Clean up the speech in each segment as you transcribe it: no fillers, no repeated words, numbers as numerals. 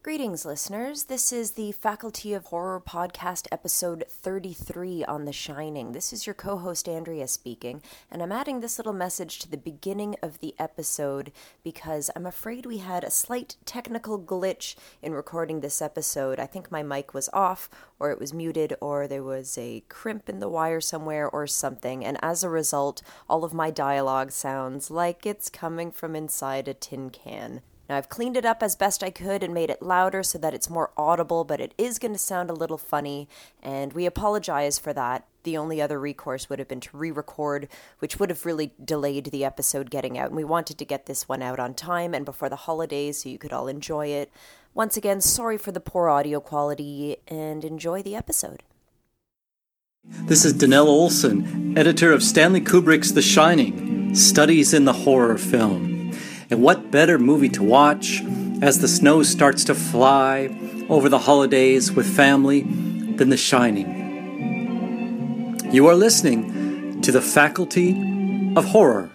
Greetings, listeners. This is the Faculty of Horror podcast episode 33 on The Shining. This is your co-host Andrea speaking, and I'm adding this little message to the beginning of the episode because I'm afraid we had a slight technical glitch in recording this episode. I think my mic was off, or it was muted, or there was a crimp in the wire somewhere or something, and as a result, all of my dialogue sounds like it's coming from inside a tin can. Now, I've cleaned it up as best I could and made it louder so that it's more audible, but it is going to sound a little funny, and we apologize for that. The only other recourse would have been to re-record, which would have really delayed the episode getting out, and we wanted to get this one out on time and before the holidays so you could all enjoy it. Once again, sorry for the poor audio quality, and enjoy the episode. This is Danelle Olson, editor of Stanley Kubrick's The Shining, Studies in the Horror Film. And what better movie to watch as the snow starts to fly over the holidays with family than The Shining? You are listening to the Faculty of Horror.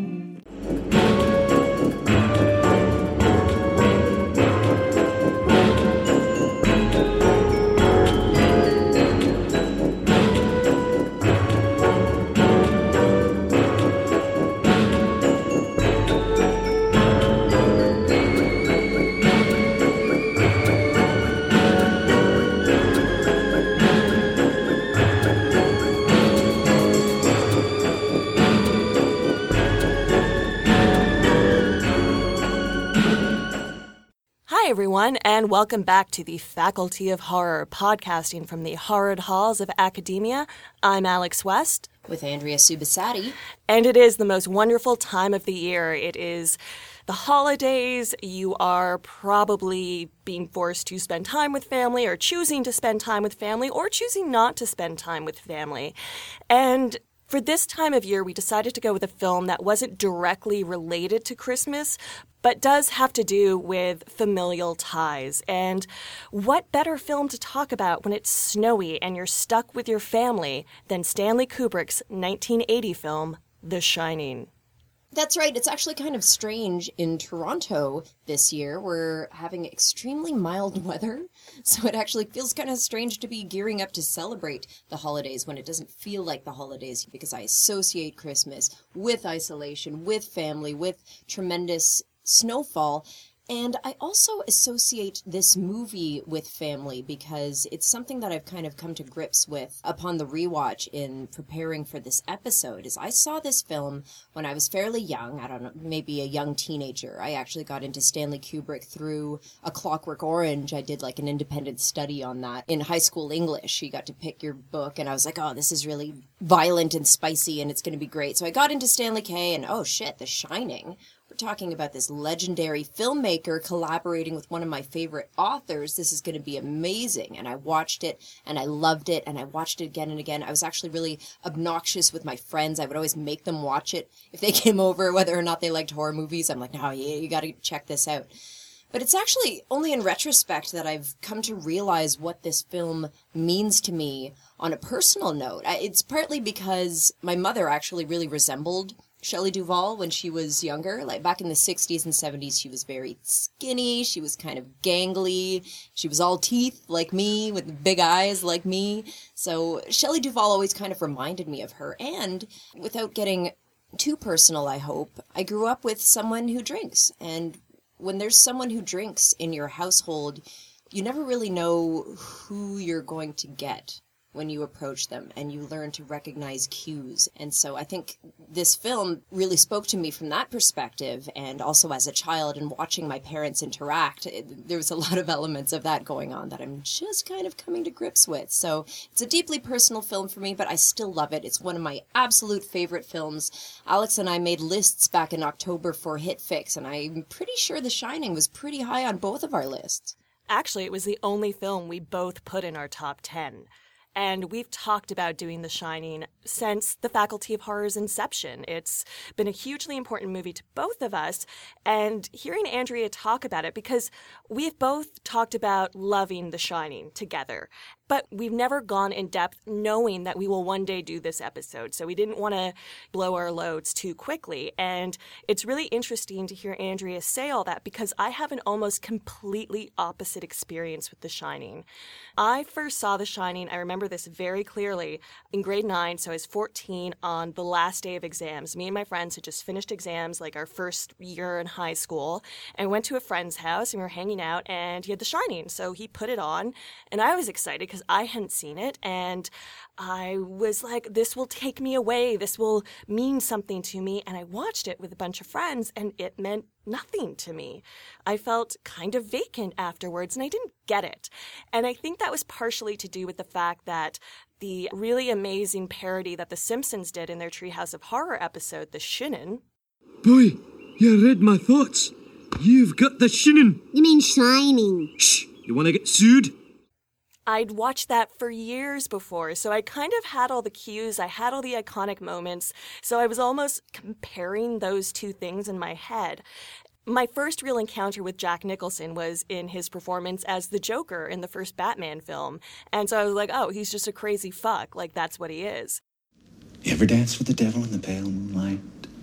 Everyone, and welcome back to the Faculty of Horror, podcasting from the horrid halls of academia. I'm Alex West. With Andrea Subasati. And it is the most wonderful time of the year. It is the holidays. You are probably being forced to spend time with family, or choosing to spend time with family, or choosing not to spend time with family. And for this time of year, we decided to go with a film that wasn't directly related to Christmas, but does have to do with familial ties. And what better film to talk about when it's snowy and you're stuck with your family than Stanley Kubrick's 1980 film, The Shining? That's right. It's actually kind of strange in Toronto this year. We're having extremely mild weather, so it actually feels kind of strange to be gearing up to celebrate the holidays when it doesn't feel like the holidays, because I associate Christmas with isolation, with family, with tremendous snowfall. And I also associate this movie with family because it's something that I've kind of come to grips with upon the rewatch in preparing for this episode. Is I saw this film when I was fairly young, I don't know, maybe a young teenager. I actually got into Stanley Kubrick through A Clockwork Orange. I did like an independent study on that in high school English. You got to pick your book, and I was like, oh, this is really violent and spicy, and it's going to be great. So I got into Stanley K, and oh shit, The Shining. We're talking about this legendary filmmaker collaborating with one of my favorite authors. This is going to be amazing. And I watched it, and I loved it, and I watched it again and again. I was actually really obnoxious with my friends. I would always make them watch it if they came over, whether or not they liked horror movies. I'm like, no, yeah, you got to check this out. But it's actually only in retrospect that I've come to realize what this film means to me on a personal note. It's partly because my mother actually really resembled Shelley Duvall when she was younger. Like back in the 60s and 70s, she was very skinny. She was kind of gangly. She was all teeth like me, with big eyes like me. So Shelley Duvall always kind of reminded me of her. And without getting too personal, I hope, I grew up with someone who drinks. And when there's someone who drinks in your household, you never really know who you're going to get when you approach them, and you learn to recognize cues. And so I think this film really spoke to me from that perspective, and also as a child and watching my parents interact, there was a lot of elements of that going on that I'm just kind of coming to grips with. So it's a deeply personal film for me, but I still love it. It's one of my absolute favorite films. Alex and I made lists back in October for Hit Fix, and I'm pretty sure The Shining was pretty high on both of our lists. Actually, it was the only film we both put in our top 10. And we've talked about doing The Shining since the Faculty of Horror's inception. It's been a hugely important movie to both of us. And hearing Andrea talk about it, because we've both talked about loving The Shining together, but we've never gone in depth knowing that we will one day do this episode. So we didn't want to blow our loads too quickly. And it's really interesting to hear Andrea say all that, because I have an almost completely opposite experience with The Shining. I first saw The Shining, I remember this very clearly, in grade 9, so I was 14, on the last day of exams. Me and my friends had just finished exams, like our first year in high school, and went to a friend's house, and we were hanging out, and he had The Shining. So he put it on, and I was excited because I hadn't seen it, and I was like, this will take me away. This will mean something to me. And I watched it with a bunch of friends, and it meant nothing to me. I felt kind of vacant afterwards, and I didn't get it. And I think that was partially to do with the fact that the really amazing parody that The Simpsons did in their Treehouse of Horror episode, The Shinin. Boy, you read my thoughts. You've got the shinin. You mean shining. Shh, you want to get sued? I'd watched that for years before, so I kind of had all the cues, I had all the iconic moments, so I was almost comparing those two things in my head. My first real encounter with Jack Nicholson was in his performance as the Joker in the first Batman film, and so I was like, oh, he's just a crazy fuck, like that's what he is. You ever dance with the devil in the pale moonlight?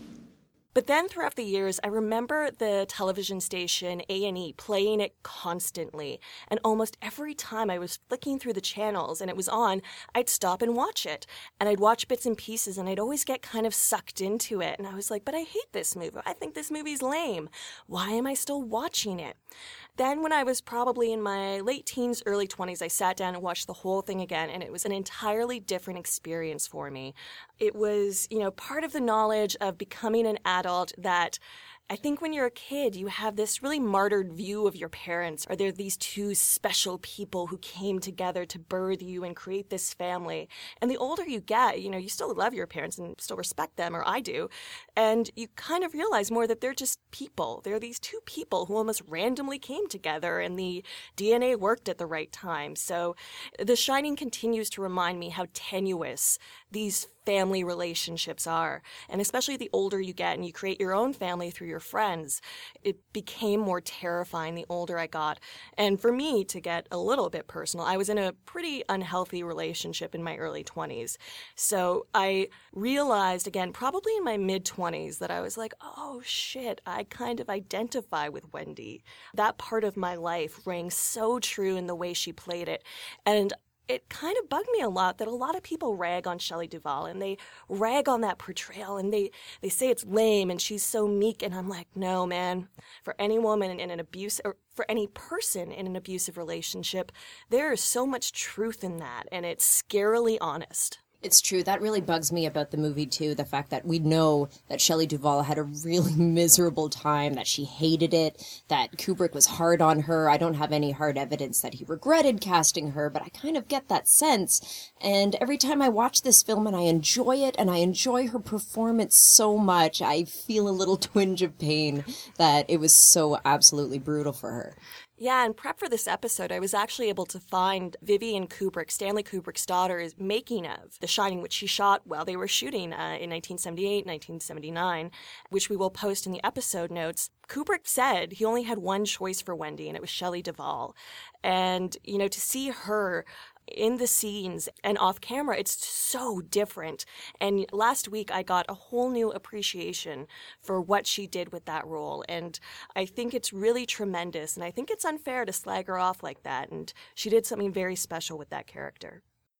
But then throughout the years, I remember the television station A&E playing it constantly. And almost every time I was flicking through the channels and it was on, I'd stop and watch it. And I'd watch bits and pieces and I'd always get kind of sucked into it. And I was like, but I hate this movie. I think this movie's lame. Why am I still watching it? Then when I was probably in my late teens, early 20s, I sat down and watched the whole thing again, and it was an entirely different experience for me. It was, part of the knowledge of becoming an adult that I think when you're a kid, you have this really martyred view of your parents, or they're these two special people who came together to birth you and create this family. And the older you get, you still love your parents and still respect them, or I do. And you kind of realize more that they're just people. They're these two people who almost randomly came together and the DNA worked at the right time. So The Shining continues to remind me how tenuous these family relationships are. And especially the older you get and you create your own family through your friends, it became more terrifying the older I got. And for me, to get a little bit personal, I was in a pretty unhealthy relationship in my early 20s. So I realized, again, probably in my mid-20s, that I was like, oh shit, I kind of identify with Wendy. That part of my life rang so true in the way she played it. And it kind of bugged me a lot that a lot of people rag on Shelley Duvall, and they rag on that portrayal, and they say it's lame and she's so meek. And I'm like, no, man, for any woman in an abuse, or for any person in an abusive relationship, there is so much truth in that, and it's scarily honest. It's true. That really bugs me about the movie, too. The fact that we know that Shelley Duvall had a really miserable time, that she hated it, that Kubrick was hard on her. I don't have any hard evidence that he regretted casting her, but I kind of get that sense. And every time I watch this film and I enjoy it, and I enjoy her performance so much, I feel a little twinge of pain that it was so absolutely brutal for her. Yeah, in prep for this episode, I was actually able to find Vivian Kubrick, Stanley Kubrick's daughter's making of The Shining, which she shot while they were shooting in 1978, 1979, which we will post in the episode notes. Kubrick said he only had one choice for Wendy, and it was Shelley Duvall. And, to see her in the scenes and off camera, it's so different. And last week I got a whole new appreciation for what she did with that role. And I think it's really tremendous. And I think it's unfair to slag her off like that. And she did something very special with that character.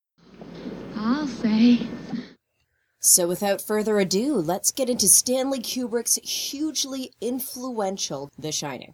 I'll say. So without further ado, let's get into Stanley Kubrick's hugely influential The Shining.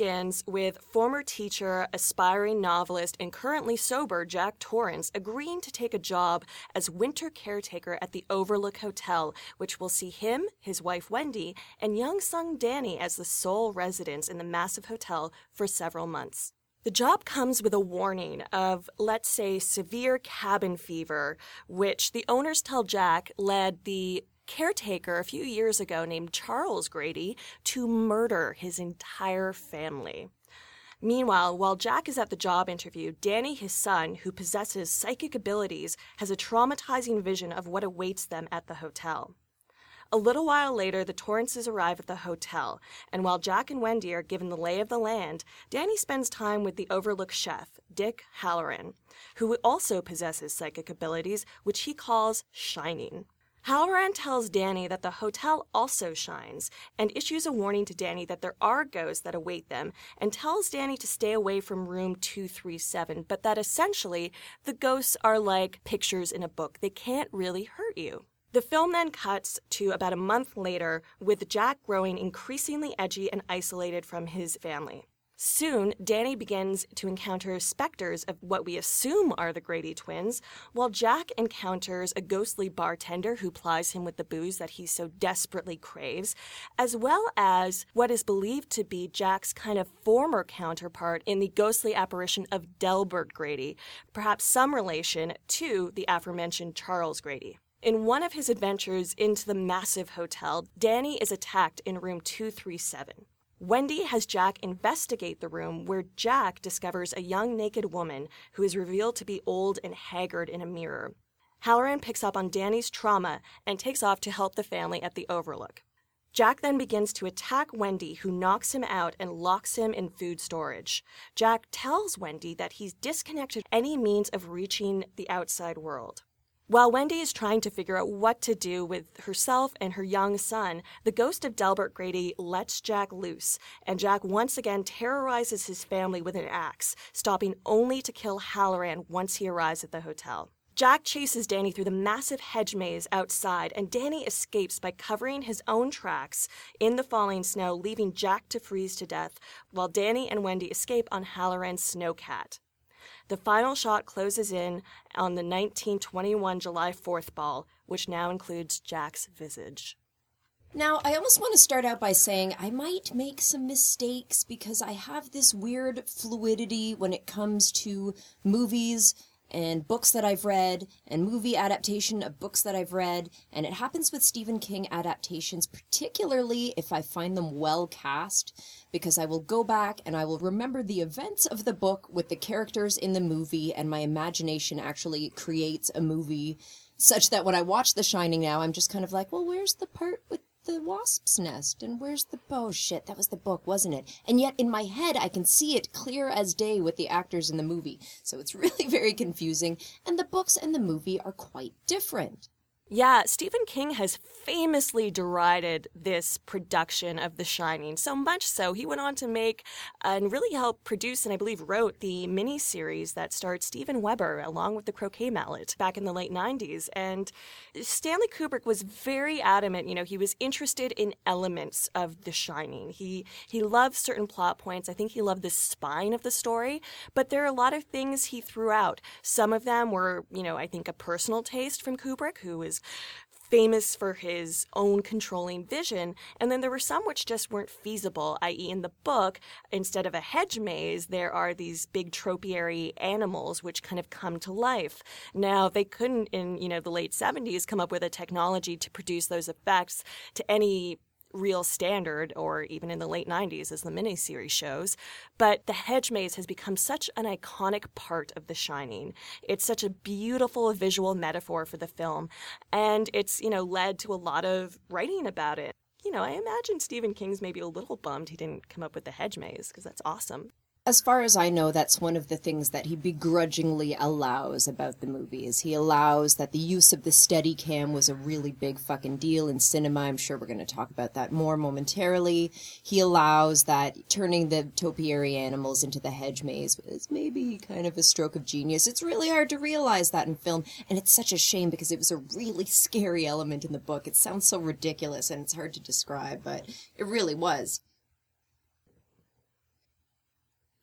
begins with former teacher, aspiring novelist, and currently sober Jack Torrance agreeing to take a job as winter caretaker at the Overlook Hotel, which will see him, his wife Wendy, and young son Danny as the sole residents in the massive hotel for several months. The job comes with a warning of, let's say, severe cabin fever, which the owners tell Jack led the caretaker a few years ago named Charles Grady to murder his entire family. Meanwhile, while Jack is at the job interview, Danny, his son, who possesses psychic abilities, has a traumatizing vision of what awaits them at the hotel. A little while later, the Torrances arrive at the hotel, and while Jack and Wendy are given the lay of the land, Danny spends time with the Overlook chef, Dick Halloran, who also possesses psychic abilities, which he calls shining. Halloran tells Danny that the hotel also shines, and issues a warning to Danny that there are ghosts that await them, and tells Danny to stay away from room 237, but that essentially the ghosts are like pictures in a book. They can't really hurt you. The film then cuts to about a month later, with Jack growing increasingly edgy and isolated from his family. Soon, Danny begins to encounter specters of what we assume are the Grady twins, while Jack encounters a ghostly bartender who plies him with the booze that he so desperately craves, as well as what is believed to be Jack's kind of former counterpart in the ghostly apparition of Delbert Grady, perhaps some relation to the aforementioned Charles Grady. In one of his adventures into the massive hotel, Danny is attacked in room 237. Wendy has Jack investigate the room, where Jack discovers a young naked woman who is revealed to be old and haggard in a mirror. Halloran picks up on Danny's trauma and takes off to help the family at the Overlook. Jack then begins to attack Wendy, who knocks him out and locks him in food storage. Jack tells Wendy that he's disconnected any means of reaching the outside world. While Wendy is trying to figure out what to do with herself and her young son, the ghost of Delbert Grady lets Jack loose, and Jack once again terrorizes his family with an axe, stopping only to kill Halloran once he arrives at the hotel. Jack chases Danny through the massive hedge maze outside, and Danny escapes by covering his own tracks in the falling snow, leaving Jack to freeze to death, while Danny and Wendy escape on Halloran's snowcat. The final shot closes in on the 1921 July 4th ball, which now includes Jack's visage. Now, I almost want to start out by saying I might make some mistakes because I have this weird fluidity when it comes to movies and books that I've read, and movie adaptation of books that I've read, and it happens with Stephen King adaptations, particularly if I find them well cast, because I will go back and I will remember the events of the book with the characters in the movie, and my imagination actually creates a movie such that when I watch The Shining now, I'm just kind of like, well, where's the part with the wasp's nest, and where's the, oh shit, that was the book, wasn't it? And yet in my head I can see it clear as day with the actors in the movie, so it's really very confusing, and the books and the movie are quite different. Yeah, Stephen King has famously derided this production of The Shining, so much so he went on to make and really help produce and I believe wrote the miniseries that starred Steven Weber along with the Croquet Mallet back in the late 90s. And Stanley Kubrick was very adamant, he was interested in elements of The Shining. He loved certain plot points. I think he loved the spine of the story, but there are a lot of things he threw out. Some of them were, I think a personal taste from Kubrick, who was famous for his own controlling vision, and then there were some which just weren't feasible, i.e. in the book, instead of a hedge maze, there are these big topiary animals which kind of come to life. Now, they couldn't, in the late 70s, come up with a technology to produce those effects to any real standard, or even in the late 90s as the miniseries shows, but the hedge maze has become such an iconic part of The Shining. It's such a beautiful visual metaphor for the film, and it's, led to a lot of writing about it. I imagine Stephen King's maybe a little bummed he didn't come up with the hedge maze, because that's awesome. As far as I know, that's one of the things that he begrudgingly allows about the movie, is he allows that the use of the Steadicam was a really big fucking deal in cinema. I'm sure we're going to talk about that more momentarily. He allows that turning the topiary animals into the hedge maze was maybe kind of a stroke of genius. It's really hard to realize that in film, and it's such a shame because it was a really scary element in the book. It sounds so ridiculous and it's hard to describe, but it really was.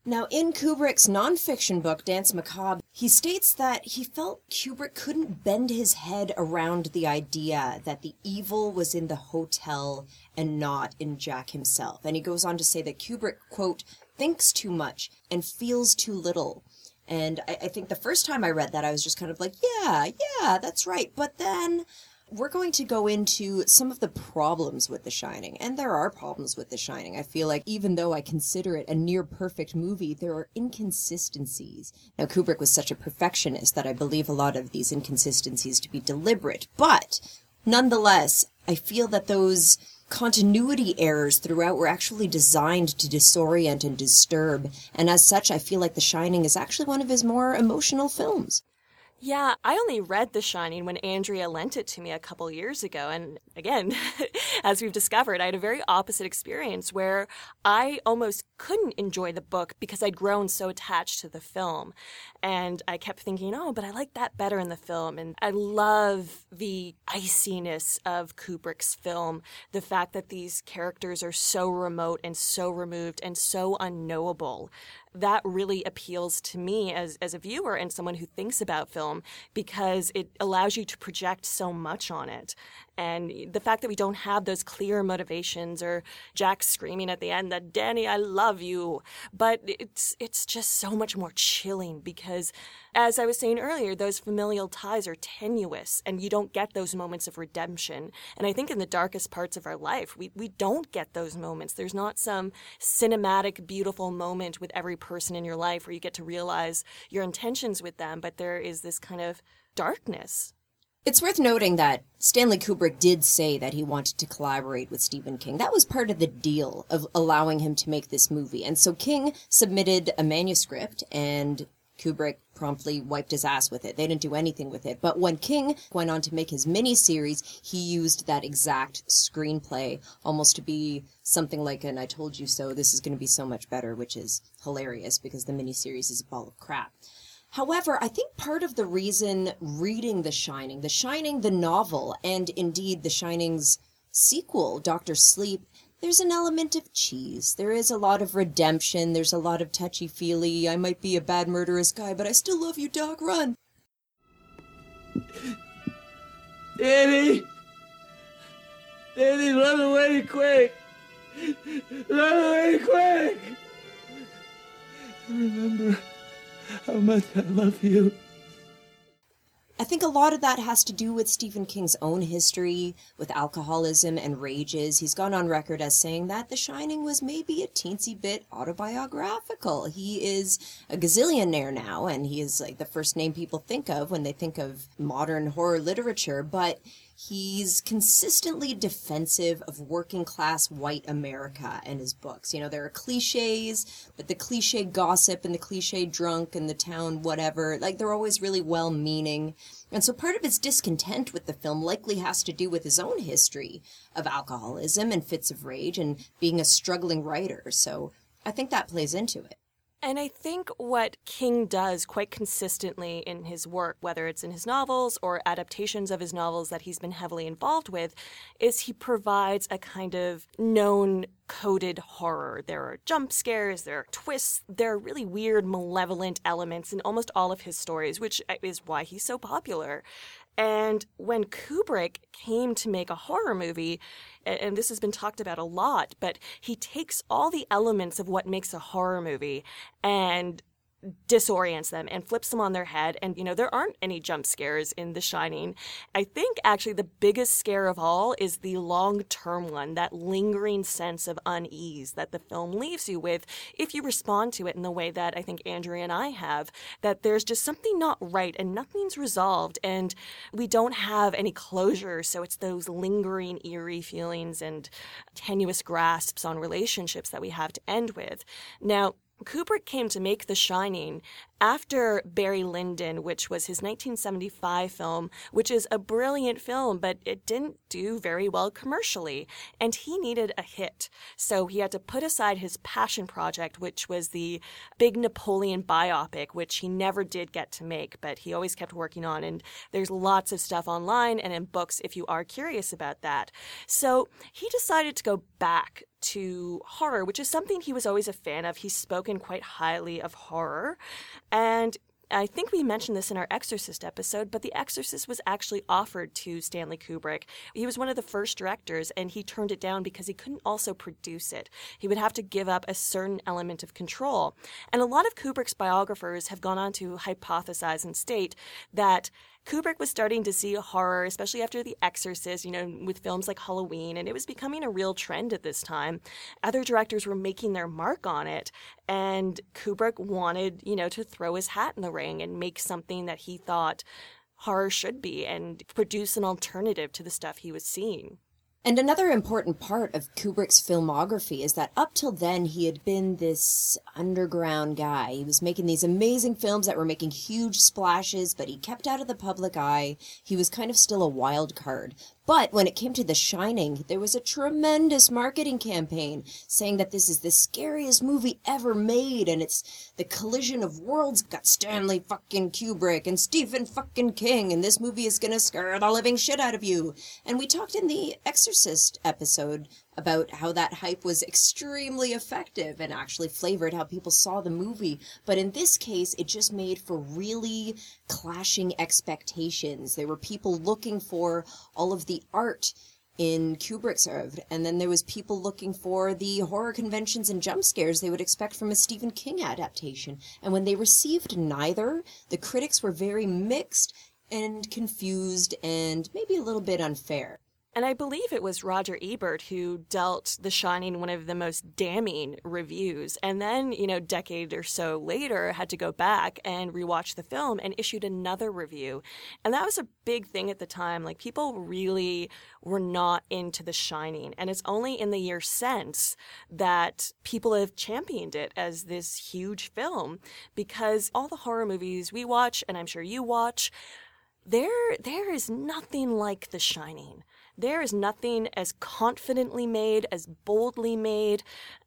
Now, in Kubrick's nonfiction book, Danse Macabre, he states that he felt Kubrick couldn't bend his head around the idea that the evil was in the hotel and not in Jack himself. And he goes on to say that Kubrick, quote, thinks too much and feels too little. And I think the first time I read that, I was just kind of like, yeah, that's right. But then we're going to go into some of the problems with The Shining. And there are problems with The Shining. I feel like even though I consider it a near perfect movie, there are inconsistencies. Now, Kubrick was such a perfectionist that I believe a lot of these inconsistencies to be deliberate. But nonetheless, I feel that those continuity errors throughout were actually designed to disorient and disturb, and as such, I feel like The Shining is actually one of his more emotional films. Yeah, I only read The Shining when Andrea lent it to me a couple years ago. And again, as we've discovered, I had a very opposite experience where I almost couldn't enjoy the book because I'd grown so attached to the film. And I kept thinking, oh, but I like that better in the film. And I love the iciness of Kubrick's film, the fact that these characters are so remote and so removed and so unknowable. That really appeals to me as a viewer and someone who thinks about film because it allows you to project so much on it. And the fact that we don't have those clear motivations or Jack screaming at the end that, Danny, I love you. But it's just so much more chilling because, as I was saying earlier, those familial ties are tenuous and you don't get those moments of redemption. And I think in the darkest parts of our life, we don't get those moments. There's not some cinematic, beautiful moment with every person in your life where you get to realize your intentions with them, but there is this kind of darkness. It's worth noting that Stanley Kubrick did say that he wanted to collaborate with Stephen King. That was part of the deal of allowing him to make this movie. And so King submitted a manuscript and Kubrick promptly wiped his ass with it. They didn't do anything with it. But when King went on to make his miniseries, he used that exact screenplay almost to be something like an I told you so, this is going to be so much better, which is hilarious because the miniseries is a ball of crap. However, I think part of the reason reading The Shining, the novel, and indeed The Shining's sequel, Dr. Sleep, there's an element of cheese. There is a lot of redemption. There's a lot of touchy-feely, I might be a bad murderous guy, but I still love you, Doc, run. Danny! Danny, run away quick! Run away quick! Remember how much I love you. I think a lot of that has to do with Stephen King's own history with alcoholism and rages. He's gone on record as saying that The Shining was maybe a teensy bit autobiographical. He is a gazillionaire now, and he is like the first name people think of when they think of modern horror literature, but he's consistently defensive of working-class white America in his books. You know, there are cliches, but the cliche gossip and the cliche drunk and the town whatever, like, they're always really well-meaning. And so part of his discontent with the film likely has to do with his own history of alcoholism and fits of rage and being a struggling writer. So I think that plays into it. And I think what King does quite consistently in his work, whether it's in his novels or adaptations of his novels that he's been heavily involved with, is he provides a kind of known coded horror. There are jump scares, there are twists, there are really weird, malevolent elements in almost all of his stories, which is why he's so popular. And when Kubrick came to make a horror movie, and this has been talked about a lot, but he takes all the elements of what makes a horror movie and disorients them and flips them on their head. And, you know, there aren't any jump scares in The Shining. I think actually the biggest scare of all is the long-term one, that lingering sense of unease that the film leaves you with if you respond to it in the way that I think Andrea and I have, that there's just something not right and nothing's resolved and we don't have any closure. So it's those lingering, eerie feelings and tenuous grasps on relationships that we have to end with. Now, Kubrick came to make The Shining after Barry Lyndon, which was his 1975 film, which is a brilliant film, but it didn't do very well commercially, and he needed a hit. So he had to put aside his passion project, which was the big Napoleon biopic, which he never did get to make, but he always kept working on, and there's lots of stuff online and in books if you are curious about that. So he decided to go back to horror, which is something he was always a fan of. He's spoken quite highly of horror. And I think we mentioned this in our Exorcist episode, but The Exorcist was actually offered to Stanley Kubrick. He was one of the first directors, and he turned it down because he couldn't also produce it. He would have to give up a certain element of control. And a lot of Kubrick's biographers have gone on to hypothesize and state that Kubrick was starting to see horror, especially after The Exorcist, with films like Halloween, and it was becoming a real trend at this time. Other directors were making their mark on it, and Kubrick wanted, to throw his hat in the ring and make something that he thought horror should be and produce an alternative to the stuff he was seeing. And another important part of Kubrick's filmography is that up till then he had been this underground guy. He was making these amazing films that were making huge splashes, but he kept out of the public eye. He was kind of still a wild card. But when it came to The Shining, there was a tremendous marketing campaign saying that this is the scariest movie ever made, and it's the collision of worlds. Got Stanley fucking Kubrick and Stephen fucking King, and this movie is gonna scare the living shit out of you. And we talked in the Exorcist episode about how that hype was extremely effective and actually flavored how people saw the movie. But in this case, it just made for really clashing expectations. There were people looking for all of the art in Kubrick's oeuvre, and then there was people looking for the horror conventions and jump scares they would expect from a Stephen King adaptation. And when they received neither, the critics were very mixed and confused and maybe a little bit unfair. And I believe it was Roger Ebert who dealt The Shining one of the most damning reviews. And then, a decade or so later, had to go back and rewatch the film and issued another review. And that was a big thing at the time. Like, people really were not into The Shining. And it's only in the years since that people have championed it as this huge film, because all the horror movies we watch, and I'm sure you watch, there is nothing like The Shining. There is nothing as confidently made, as boldly made,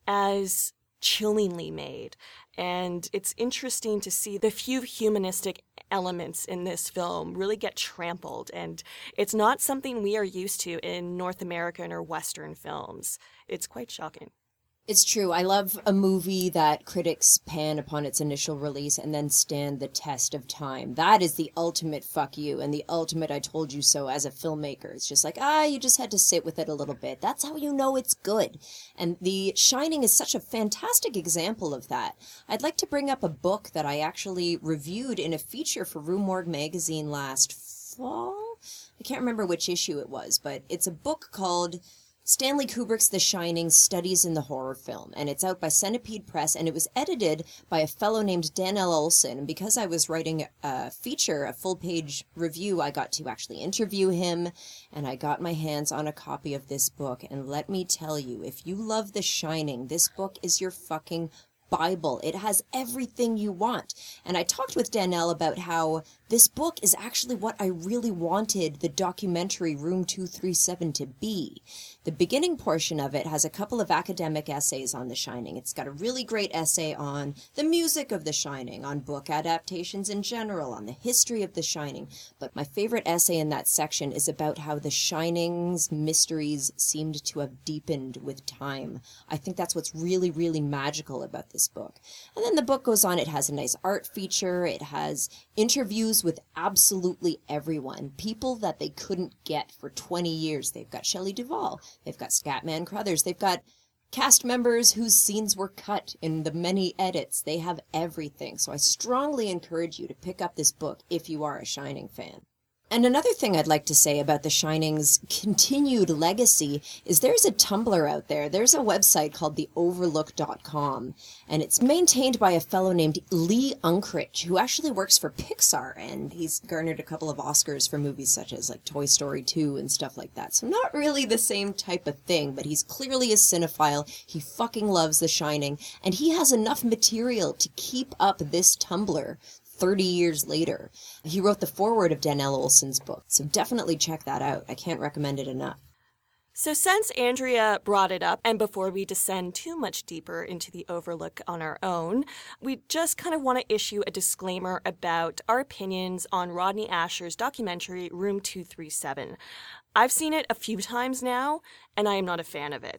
as chillingly made. And it's interesting to see the few humanistic elements in this film really get trampled. And it's not something we are used to in North American or Western films. It's quite shocking. It's true. I love a movie that critics pan upon its initial release and then stand the test of time. That is the ultimate fuck you and the ultimate I told you so as a filmmaker. It's just like, you just had to sit with it a little bit. That's how you know it's good. And The Shining is such a fantastic example of that. I'd like to bring up a book that I actually reviewed in a feature for Rue Morgue magazine last fall. I can't remember which issue it was, but it's a book called Stanley Kubrick's The Shining, Studies in the Horror Film, and it's out by Centipede Press, and it was edited by a fellow named Dan L. Olson. And because I was writing a feature, a full-page review, I got to actually interview him, and I got my hands on a copy of this book. And let me tell you, if you love The Shining, this book is your fucking Bible. It has everything you want. And I talked with Danelle about how this book is actually what I really wanted the documentary Room 237 to be. The beginning portion of it has a couple of academic essays on The Shining. It's got a really great essay on the music of The Shining, on book adaptations in general, on the history of The Shining. But my favorite essay in that section is about how The Shining's mysteries seemed to have deepened with time. I think that's what's really, really magical about this book. And then the book goes on. It has a nice art feature. It has interviews with absolutely everyone. People that they couldn't get for 20 years. They've got Shelley Duvall. They've got Scatman Crothers. They've got cast members whose scenes were cut in the many edits. They have everything. So I strongly encourage you to pick up this book if you are a Shining fan. And another thing I'd like to say about The Shining's continued legacy is there's a Tumblr out there. There's a website called theoverlook.com, and it's maintained by a fellow named Lee Unkrich, who actually works for Pixar, and he's garnered a couple of Oscars for movies such as like Toy Story 2 and stuff like that. So not really the same type of thing, but he's clearly a cinephile. He fucking loves The Shining, and he has enough material to keep up this Tumblr 30 years later. He wrote the foreword of Danelle Olson's book, so definitely check that out. I can't recommend it enough. So since Andrea brought it up, and before we descend too much deeper into the Overlook on our own, we just kind of want to issue a disclaimer about our opinions on Rodney Asher's documentary Room 237. I've seen it a few times now, and I am not a fan of it.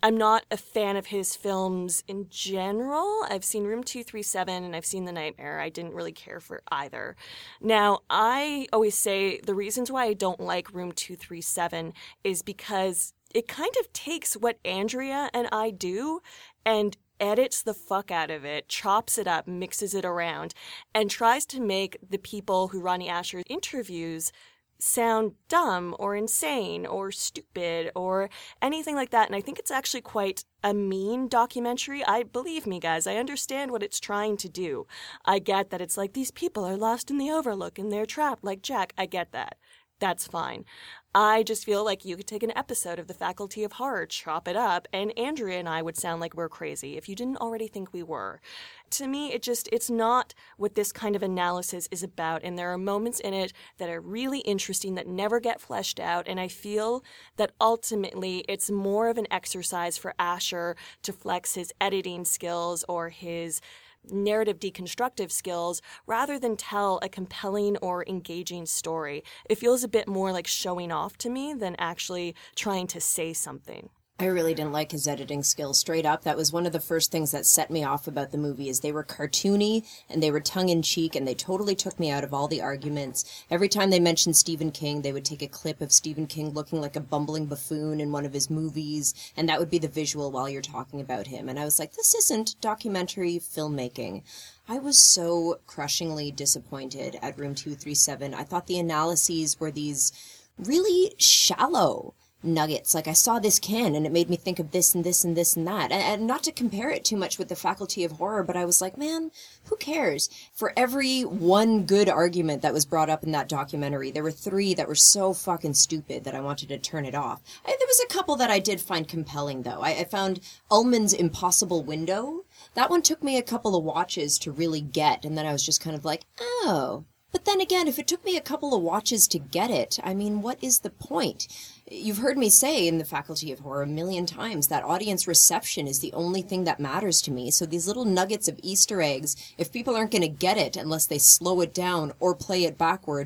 I'm not a fan of his films in general. I've seen Room 237 and I've seen The Nightmare. I didn't really care for either. Now, I always say the reasons why I don't like Room 237 is because it kind of takes what Andrea and I do and edits the fuck out of it, chops it up, mixes it around, and tries to make the people who Ronnie Asher interviews sound dumb or insane or stupid or anything like that. And I think it's actually quite a mean documentary. Believe me, guys, I understand what it's trying to do. I get that it's like these people are lost in the Overlook and they're trapped like Jack. I get that. That's fine. I just feel like you could take an episode of The Faculty of Horror, chop it up, and Andrea and I would sound like we're crazy if you didn't already think we were. To me, it's not what this kind of analysis is about, and there are moments in it that are really interesting that never get fleshed out, and I feel that ultimately it's more of an exercise for Asher to flex his editing skills or his narrative deconstructive skills rather than tell a compelling or engaging story. It feels a bit more like showing off to me than actually trying to say something. I really didn't like his editing skills, straight up. That was one of the first things that set me off about the movie, is they were cartoony and they were tongue-in-cheek and they totally took me out of all the arguments. Every time they mentioned Stephen King, they would take a clip of Stephen King looking like a bumbling buffoon in one of his movies, and that would be the visual while you're talking about him. And I was like, this isn't documentary filmmaking. I was so crushingly disappointed at Room 237. I thought the analyses were these really shallow nuggets. Like, I saw this can and it made me think of this and this and this and that. And not to compare it too much with The Faculty of Horror, but I was like, man, who cares? For every one good argument that was brought up in that documentary, there were 3 that were so fucking stupid that I wanted to turn it off. There was a couple that I did find compelling, though. I found Ullman's Impossible Window. That one took me a couple of watches to really get, and then I was just kind of like, oh. But then again, if it took me a couple of watches to get it, I mean, what is the point? You've heard me say in The Faculty of Horror a million times that audience reception is the only thing that matters to me. So these little nuggets of Easter eggs, if people aren't going to get it unless they slow it down or play it backward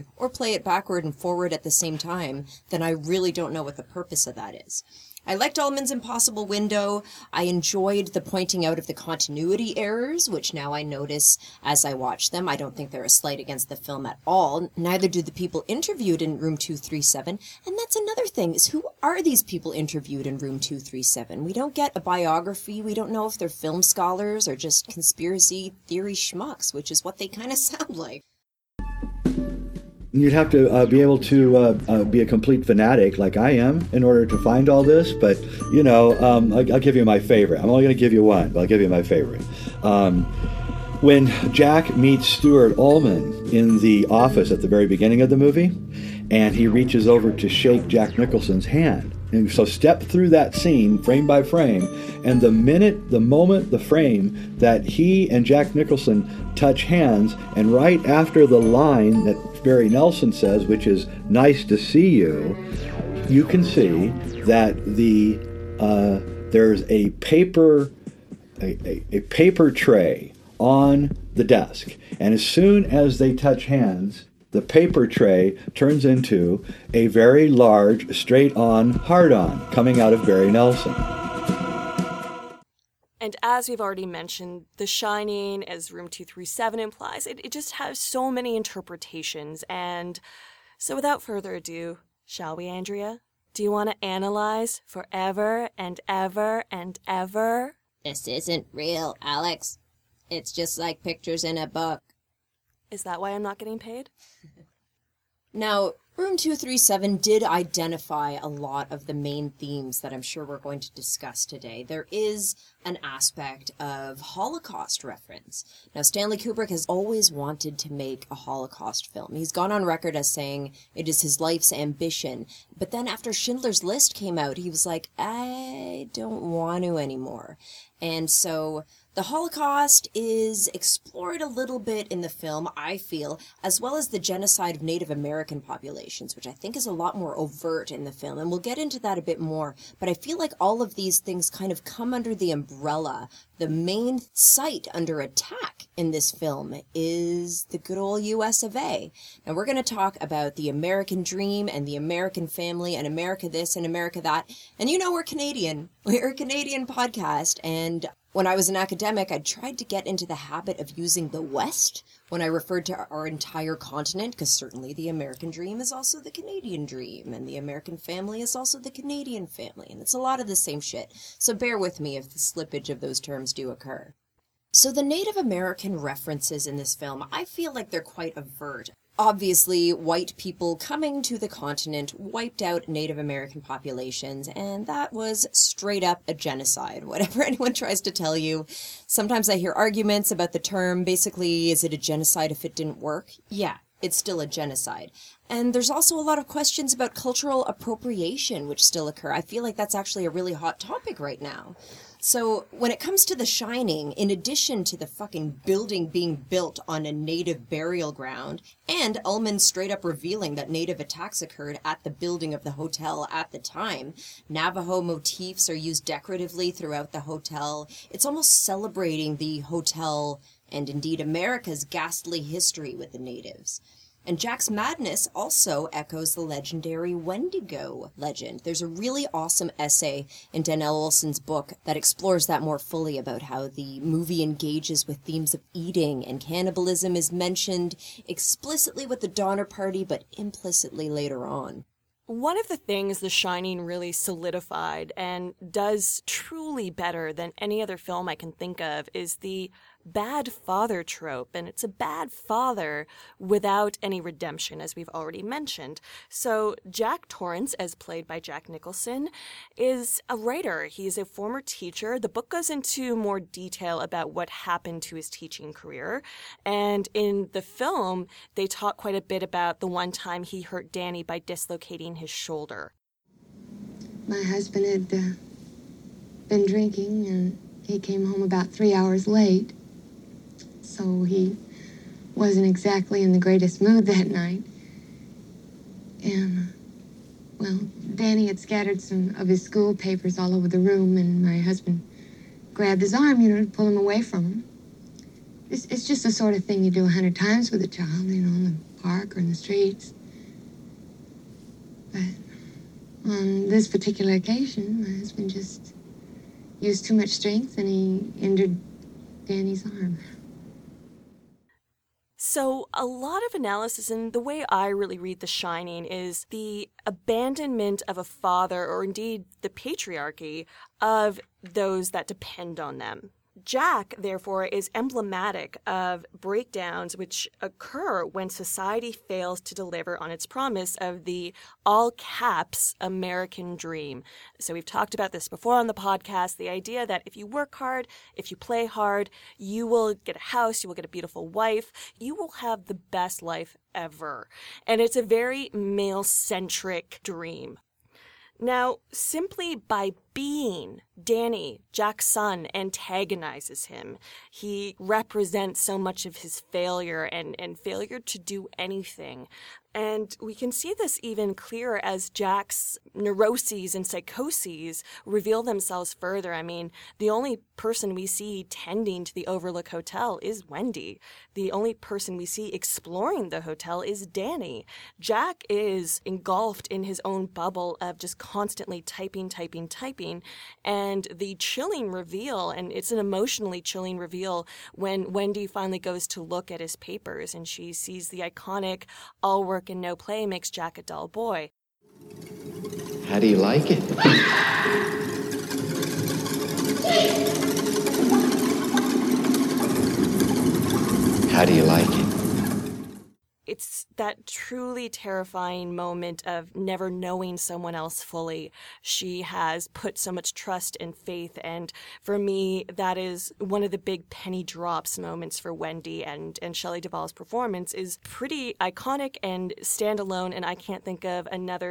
and forward at the same time, then I really don't know what the purpose of that is. I liked Ullman's Impossible Window. I enjoyed the pointing out of the continuity errors, which now I notice as I watch them. I don't think they're a slight against the film at all. Neither do the people interviewed in Room 237. And that's another thing, is who are these people interviewed in Room 237? We don't get a biography. We don't know if they're film scholars or just conspiracy theory schmucks, which is what they kind of sound like. You'd have to be able to be a complete fanatic like I am in order to find all this. But, you know, I'll give you my favorite. I'm only going to give you one, but I'll give you my favorite. When Jack meets Stuart Ullman in the office at the very beginning of the movie, and he reaches over to shake Jack Nicholson's hand. And so step through that scene frame by frame, and the moment, the frame that he and Jack Nicholson touch hands, and right after the line that Barry Nelson says, which is "nice to see you," you can see that there's a paper tray on the desk, and as soon as they touch hands, the paper tray turns into a very large, straight-on, hard-on coming out of Barry Nelson. And as we've already mentioned, The Shining, as Room 237 implies, it just has so many interpretations. And so without further ado, shall we, Andrea? Do you want to analyze forever and ever and ever? This isn't real, Alex. It's just like pictures in a book. Is that why I'm not getting paid? Now, Room 237 did identify a lot of the main themes that I'm sure we're going to discuss today. There is an aspect of Holocaust reference. Now, Stanley Kubrick has always wanted to make a Holocaust film. He's gone on record as saying it is his life's ambition. But then after Schindler's List came out, he was like, I don't want to anymore. And so The Holocaust is explored a little bit in the film, I feel, as well as the genocide of Native American populations, which I think is a lot more overt in the film, and we'll get into that a bit more. But I feel like all of these things kind of come under the umbrella. The main site under attack in this film is the good old US of A. Now we're going to talk about the American dream and the American family and America this and America that. And you know we're Canadian. We're a Canadian podcast, and when I was an academic, I tried to get into the habit of using the West when I referred to our entire continent, because certainly the American dream is also the Canadian dream, and the American family is also the Canadian family, and it's a lot of the same shit. So bear with me if the slippage of those terms do occur. So the Native American references in this film, I feel like they're quite overt. Obviously, white people coming to the continent wiped out Native American populations, and that was straight up a genocide, whatever anyone tries to tell you. Sometimes I hear arguments about the term. Basically, is it a genocide if it didn't work? Yeah, it's still a genocide. And there's also a lot of questions about cultural appropriation, which still occur. I feel like that's actually a really hot topic right now. So when it comes to The Shining, in addition to the fucking building being built on a native burial ground, and Ullman straight up revealing that native attacks occurred at the building of the hotel at the time, Navajo motifs are used decoratively throughout the hotel. It's almost celebrating the hotel and indeed America's ghastly history with the natives. And Jack's madness also echoes the legendary Wendigo legend. There's a really awesome essay in Dannell Olson's book that explores that more fully, about how the movie engages with themes of eating, and cannibalism is mentioned explicitly with the Donner Party, but implicitly later on. One of the things The Shining really solidified and does truly better than any other film I can think of is the bad father trope, and it's a bad father without any redemption, as we've already mentioned. So Jack Torrance, as played by Jack Nicholson, is a writer. He's a former teacher. The book goes into more detail about what happened to his teaching career, and in the film, they talk quite a bit about the one time he hurt Danny by dislocating his shoulder. My husband had been drinking, and he came home about 3 hours late. So he wasn't exactly in the greatest mood that night. And, well, Danny had scattered some of his school papers all over the room, and my husband grabbed his arm, to pull him away from him. It's just the sort of thing you do 100 times with a child, in the park or in the streets. But on this particular occasion, my husband just used too much strength, and he injured Danny's arm. So a lot of analysis, and the way I really read The Shining, is the abandonment of a father, or indeed the patriarchy, of those that depend on them. Jack, therefore, is emblematic of breakdowns which occur when society fails to deliver on its promise of the all-caps American dream. So we've talked about this before on the podcast, the idea that if you work hard, if you play hard, you will get a house, you will get a beautiful wife, you will have the best life ever. And it's a very male-centric dream. Now, simply by being Danny, Jack's son, antagonizes him. He represents so much of his failure and failure to do anything. And we can see this even clearer as Jack's neuroses and psychoses reveal themselves further. I mean, the only person we see tending to the Overlook Hotel is Wendy. The only person we see exploring the hotel is Danny. Jack is engulfed in his own bubble of just constantly typing. And the chilling reveal, and it's an emotionally chilling reveal, when Wendy finally goes to look at his papers and she sees the iconic "all work and no play makes Jack a dull boy." How do you like it? How do you like it? It's that truly terrifying moment of never knowing someone else fully. She has put so much trust and faith, and for me, that is one of the big penny drops moments for Wendy, and Shelley Duvall's performance is pretty iconic and standalone, and I can't think of another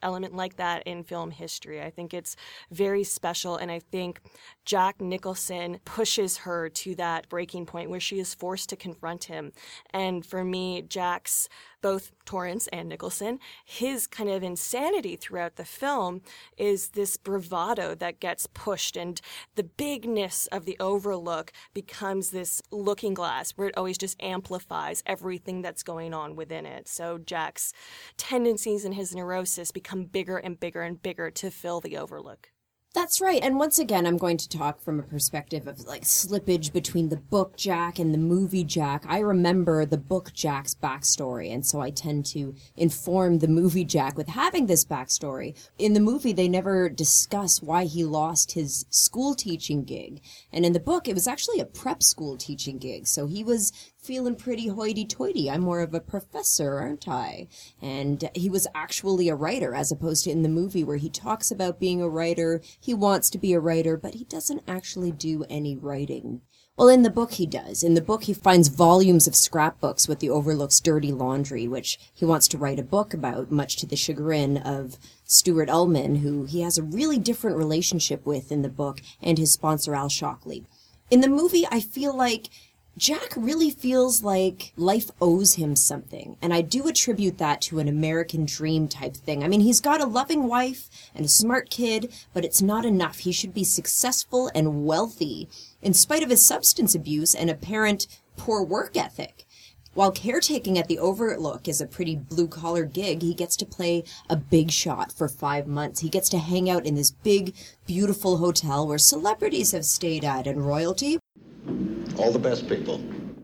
element like that in film history. I think it's very special, and I think Jack Nicholson pushes her to that breaking point where she is forced to confront him. And for me, Jack's, both Torrance and Nicholson, his kind of insanity throughout the film is this bravado that gets pushed, and the bigness of the Overlook becomes this looking glass where it always just amplifies everything that's going on within it. So Jack's tendencies and his neurosis become bigger and bigger and bigger to fill the Overlook. That's right. And once again, I'm going to talk from a perspective of like slippage between the book Jack and the movie Jack. I remember the book Jack's backstory, and so I tend to inform the movie Jack with having this backstory. In the movie, they never discuss why he lost his school teaching gig. And in the book, it was actually a prep school teaching gig. So he was feeling pretty hoity-toity. I'm more of a professor, aren't I? And he was actually a writer, as opposed to in the movie where he talks about being a writer. He wants to be a writer, but he doesn't actually do any writing. Well, in the book he does. In the book he finds volumes of scrapbooks with the Overlook's dirty laundry, which he wants to write a book about, much to the chagrin of Stuart Ullman, who he has a really different relationship with in the book, and his sponsor Al Shockley. In the movie, I feel like Jack really feels like life owes him something, and I do attribute that to an American dream type thing. I mean, he's got a loving wife and a smart kid, but it's not enough. He should be successful and wealthy, in spite of his substance abuse and apparent poor work ethic. While caretaking at the Overlook is a pretty blue-collar gig, he gets to play a big shot for 5 months. He gets to hang out in this big, beautiful hotel where celebrities have stayed at and royalty. All the best people.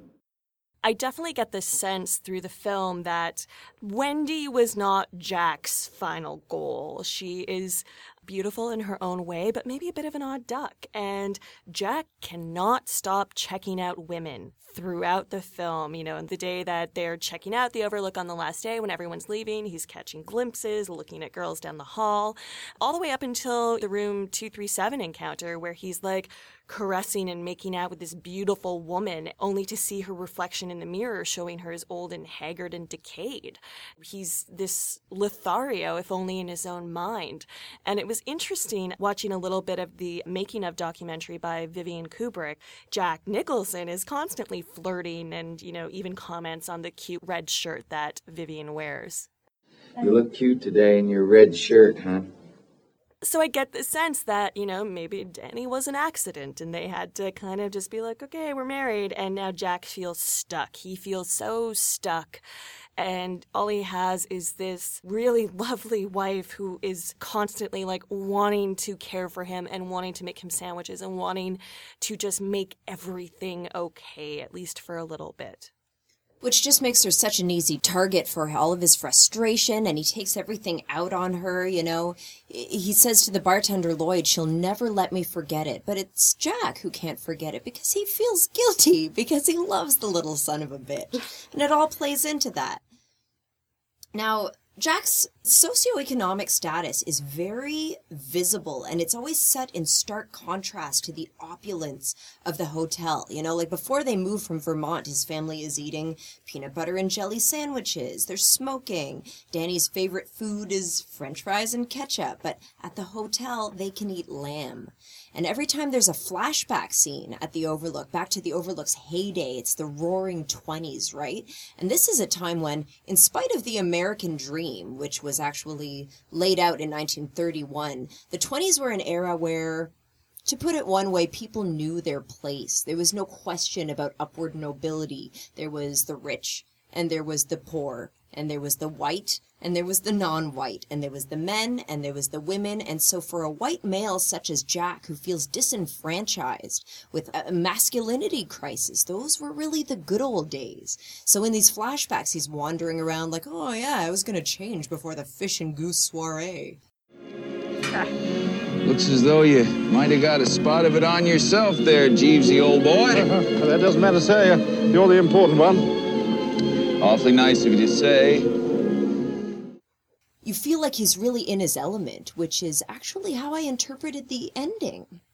I definitely get the sense through the film that Wendy was not Jack's final goal. She is beautiful in her own way, but maybe a bit of an odd duck. And Jack cannot stop checking out women throughout the film. You know, and the day that they're checking out the Overlook on the last day when everyone's leaving, he's catching glimpses, looking at girls down the hall, all the way up until the room 237 encounter where he's like caressing and making out with this beautiful woman, only to see her reflection in the mirror showing her as old and haggard and decayed. He's this Lothario, if only in his own mind. And it was interesting watching a little bit of the making of documentary by Vivian Kubrick. Jack Nicholson is constantly flirting and, you know, even comments on the cute red shirt that Vivian wears. You look cute today in your red shirt, huh? So I get the sense that, you know, maybe Danny was an accident and they had to kind of just be like, okay, we're married. And now Jack feels stuck. He feels so stuck. And all he has is this really lovely wife who is constantly like wanting to care for him and wanting to make him sandwiches and wanting to just make everything okay, at least for a little bit. Which just makes her such an easy target for all of his frustration, and he takes everything out on her, you know. He says to the bartender, Lloyd, she'll never let me forget it. But it's Jack who can't forget it because he feels guilty, because he loves the little son of a bitch. And it all plays into that. Now, Jack's socioeconomic status is very visible, and it's always set in stark contrast to the opulence of the hotel. You know, like before they move from Vermont, his family is eating peanut butter and jelly sandwiches. They're smoking. Danny's favorite food is French fries and ketchup, but at the hotel, they can eat lamb. And every time there's a flashback scene at the Overlook, back to the Overlook's heyday, it's the roaring 20s, right? And this is a time when, in spite of the American dream, which was actually laid out in 1931, the 20s were an era where, to put it one way, people knew their place. There was no question about upward nobility. There was the rich, and there was the poor, and there was the white, and there was the non-white, and there was the men, and there was the women. And so for a white male such as Jack, who feels disenfranchised with a masculinity crisis, those were really the good old days. So in these flashbacks, he's wandering around like, oh yeah, I was going to change before the fish and goose soiree. Looks as though you might have got a spot of it on yourself there, Jeevesy, old boy. That doesn't matter, sir. You're the important one. Awfully nice of you to say. You feel like he's really in his element, which is actually how I interpreted the ending.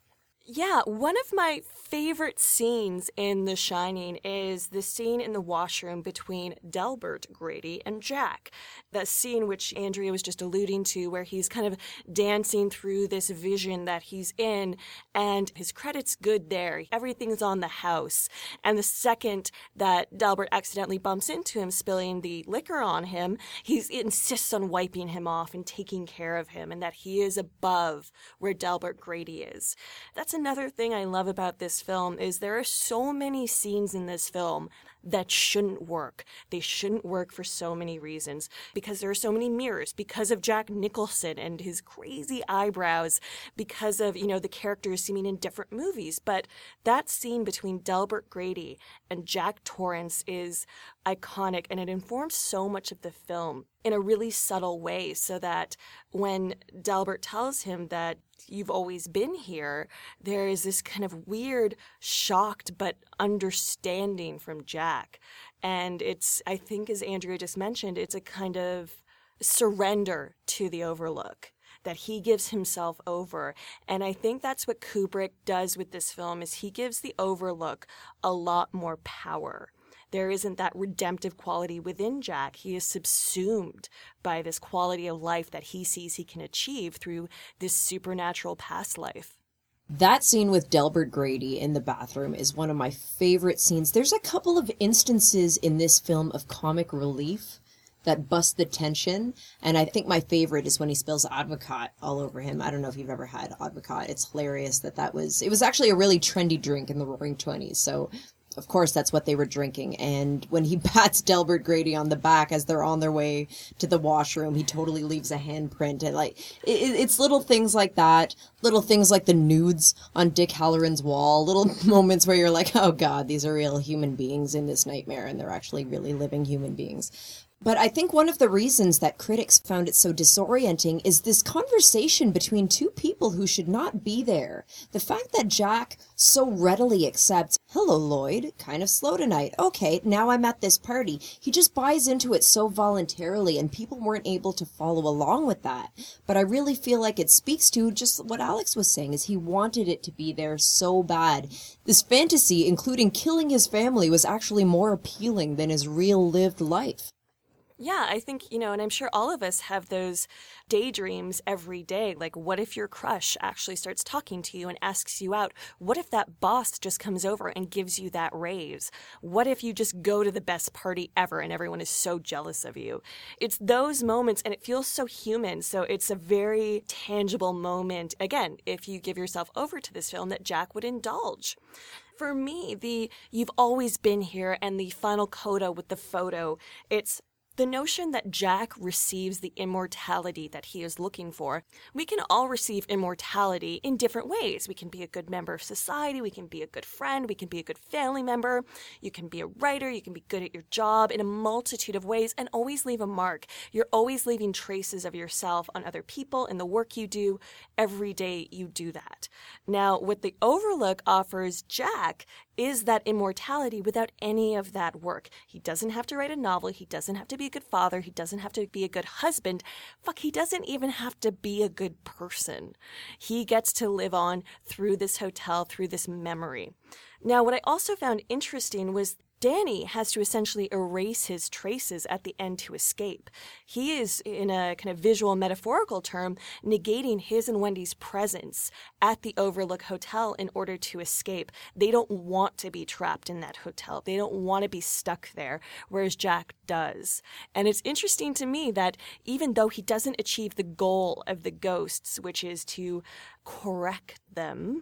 Yeah, one of my favorite scenes in The Shining is the scene in the washroom between Delbert Grady and Jack. That scene which Andrea was just alluding to, where he's kind of dancing through this vision that he's in, and his credit's good there. Everything's on the house. And the second that Delbert accidentally bumps into him, spilling the liquor on him, he insists on wiping him off and taking care of him, and that he is above where Delbert Grady is. That's another thing I love about this film is there are so many scenes in this film that shouldn't work. They shouldn't work for so many reasons, because there are so many mirrors, because of Jack Nicholson and his crazy eyebrows, because of, the characters seeming in different movies. But that scene between Delbert Grady and Jack Torrance is iconic, and it informs so much of the film in a really subtle way, so that when Delbert tells him that you've always been here, there is this kind of weird, shocked but understanding from Jack. And it's, I think, as Andrea just mentioned, it's a kind of surrender to the Overlook, that he gives himself over. And I think that's what Kubrick does with this film, is he gives the Overlook a lot more power. There isn't that redemptive quality within Jack. He is subsumed by this quality of life that he sees he can achieve through this supernatural past life. That scene with Delbert Grady in the bathroom is one of my favorite scenes. There's a couple of instances in this film of comic relief that bust the tension, and I think my favorite is when he spills Advocaat all over him. I don't know if you've ever had Advocaat. It's hilarious it was actually a really trendy drink in the Roaring Twenties, so of course that's what they were drinking. And when he pats Delbert Grady on the back as they're on their way to the washroom, he totally leaves a handprint. And it's little things like that, little things like the nudes on Dick Halloran's wall, little moments where you're like, oh God, these are real human beings in this nightmare, and they're actually really living human beings. But I think one of the reasons that critics found it so disorienting is this conversation between two people who should not be there. The fact that Jack so readily accepts, hello, Lloyd, kind of slow tonight. Okay, now I'm at this party. He just buys into it so voluntarily, and people weren't able to follow along with that. But I really feel like it speaks to just what Alex was saying, is he wanted it to be there so bad. This fantasy, including killing his family, was actually more appealing than his real lived life. Yeah, I think, and I'm sure all of us have those daydreams every day. Like, what if your crush actually starts talking to you and asks you out? What if that boss just comes over and gives you that raise? What if you just go to the best party ever and everyone is so jealous of you? It's those moments, and it feels so human. So it's a very tangible moment, again, if you give yourself over to this film, that Jack would indulge. For me, the "you've always been here" and the final coda with the photo, it's the notion that Jack receives the immortality that he is looking for. We can all receive immortality in different ways. We can be a good member of society. We can be a good friend. We can be a good family member. You can be a writer. You can be good at your job in a multitude of ways and always leave a mark. You're always leaving traces of yourself on other people in the work you do. Every day you do that. Now, what the Overlook offers Jack is that immortality without any of that work. He doesn't have to write a novel. He doesn't have to be a good father. He doesn't have to be a good husband. Fuck, he doesn't even have to be a good person. He gets to live on through this hotel, through this memory. Now, what I also found interesting was Danny has to essentially erase his traces at the end to escape. He is, in a kind of visual metaphorical term, negating his and Wendy's presence at the Overlook Hotel in order to escape. They don't want to be trapped in that hotel. They don't want to be stuck there, whereas Jack does. And it's interesting to me that even though he doesn't achieve the goal of the ghosts, which is to correct them,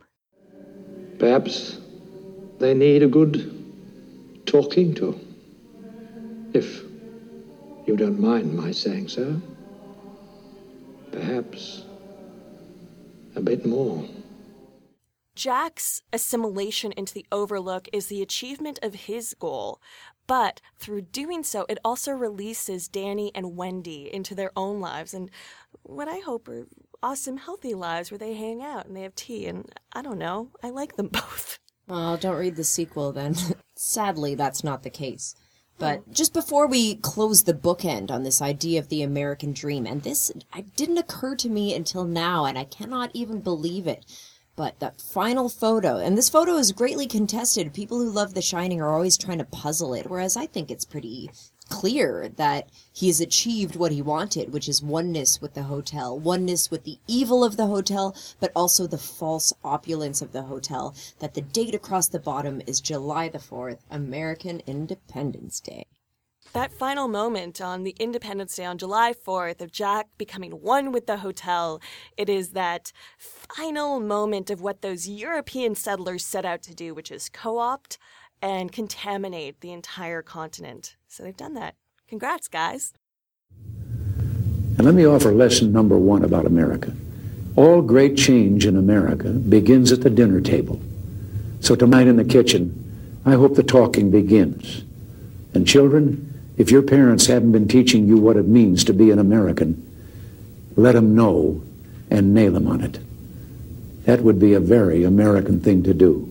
perhaps they need a good talking to, if you don't mind my saying so. Perhaps a bit more. Jack's assimilation into the Overlook is the achievement of his goal, but through doing so, it also releases Danny and Wendy into their own lives, and what I hope are awesome, healthy lives where they hang out and they have tea, and I don't know, I like them both. Well, don't read the sequel then. Sadly, that's not the case. But just before we close the bookend on this idea of the American dream, and this didn't occur to me until now, and I cannot even believe it. But that final photo, and this photo is greatly contested. People who love The Shining are always trying to puzzle it, whereas I think it's pretty clear that he has achieved what he wanted, which is oneness with the hotel, oneness with the evil of the hotel, but also the false opulence of the hotel, that the date across the bottom is July the 4th, American Independence Day. That final moment on the Independence Day on July 4th of Jack becoming one with the hotel, it is that final moment of what those European settlers set out to do, which is co-opt and contaminate the entire continent. So they've done that. Congrats, guys. And let me offer lesson number 1 about America. All great change in America begins at the dinner table. So tonight in the kitchen, I hope the talking begins. And children, if your parents haven't been teaching you what it means to be an American, let them know and nail them on it. That would be a very American thing to do.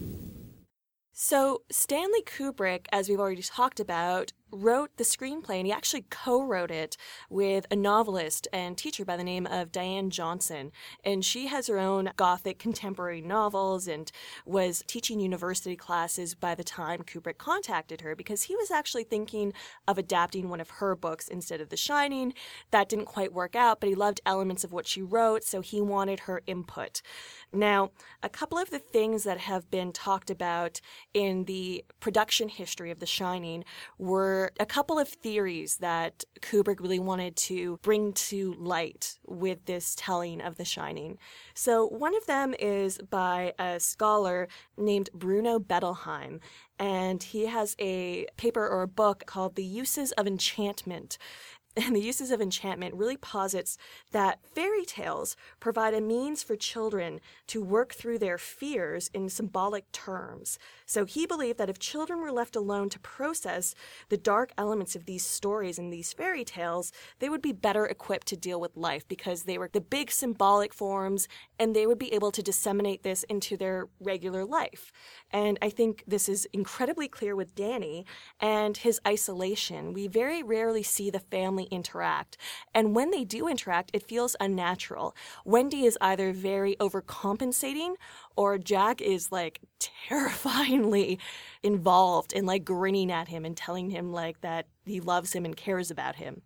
So Stanley Kubrick, as we've already talked about, wrote the screenplay, and he actually co-wrote it with a novelist and teacher by the name of Diane Johnson. And she has her own Gothic contemporary novels and was teaching university classes by the time Kubrick contacted her, because he was actually thinking of adapting one of her books instead of The Shining. That didn't quite work out, but he loved elements of what she wrote, so he wanted her input. Now, a couple of the things that have been talked about in the production history of The Shining were a couple of theories that Kubrick really wanted to bring to light with this telling of The Shining. So one of them is by a scholar named Bruno Bettelheim, and he has a paper or a book called The Uses of Enchantment. And The Uses of Enchantment really posits that fairy tales provide a means for children to work through their fears in symbolic terms. So he believed that if children were left alone to process the dark elements of these stories and these fairy tales, they would be better equipped to deal with life because they were the big symbolic forms and they would be able to disseminate this into their regular life. And I think this is incredibly clear with Danny and his isolation. We very rarely see the family interact. And when they do interact, it feels unnatural. Wendy is either very overcompensating or Jack is like terrifyingly involved and like grinning at him and telling him like that he loves him and cares about him.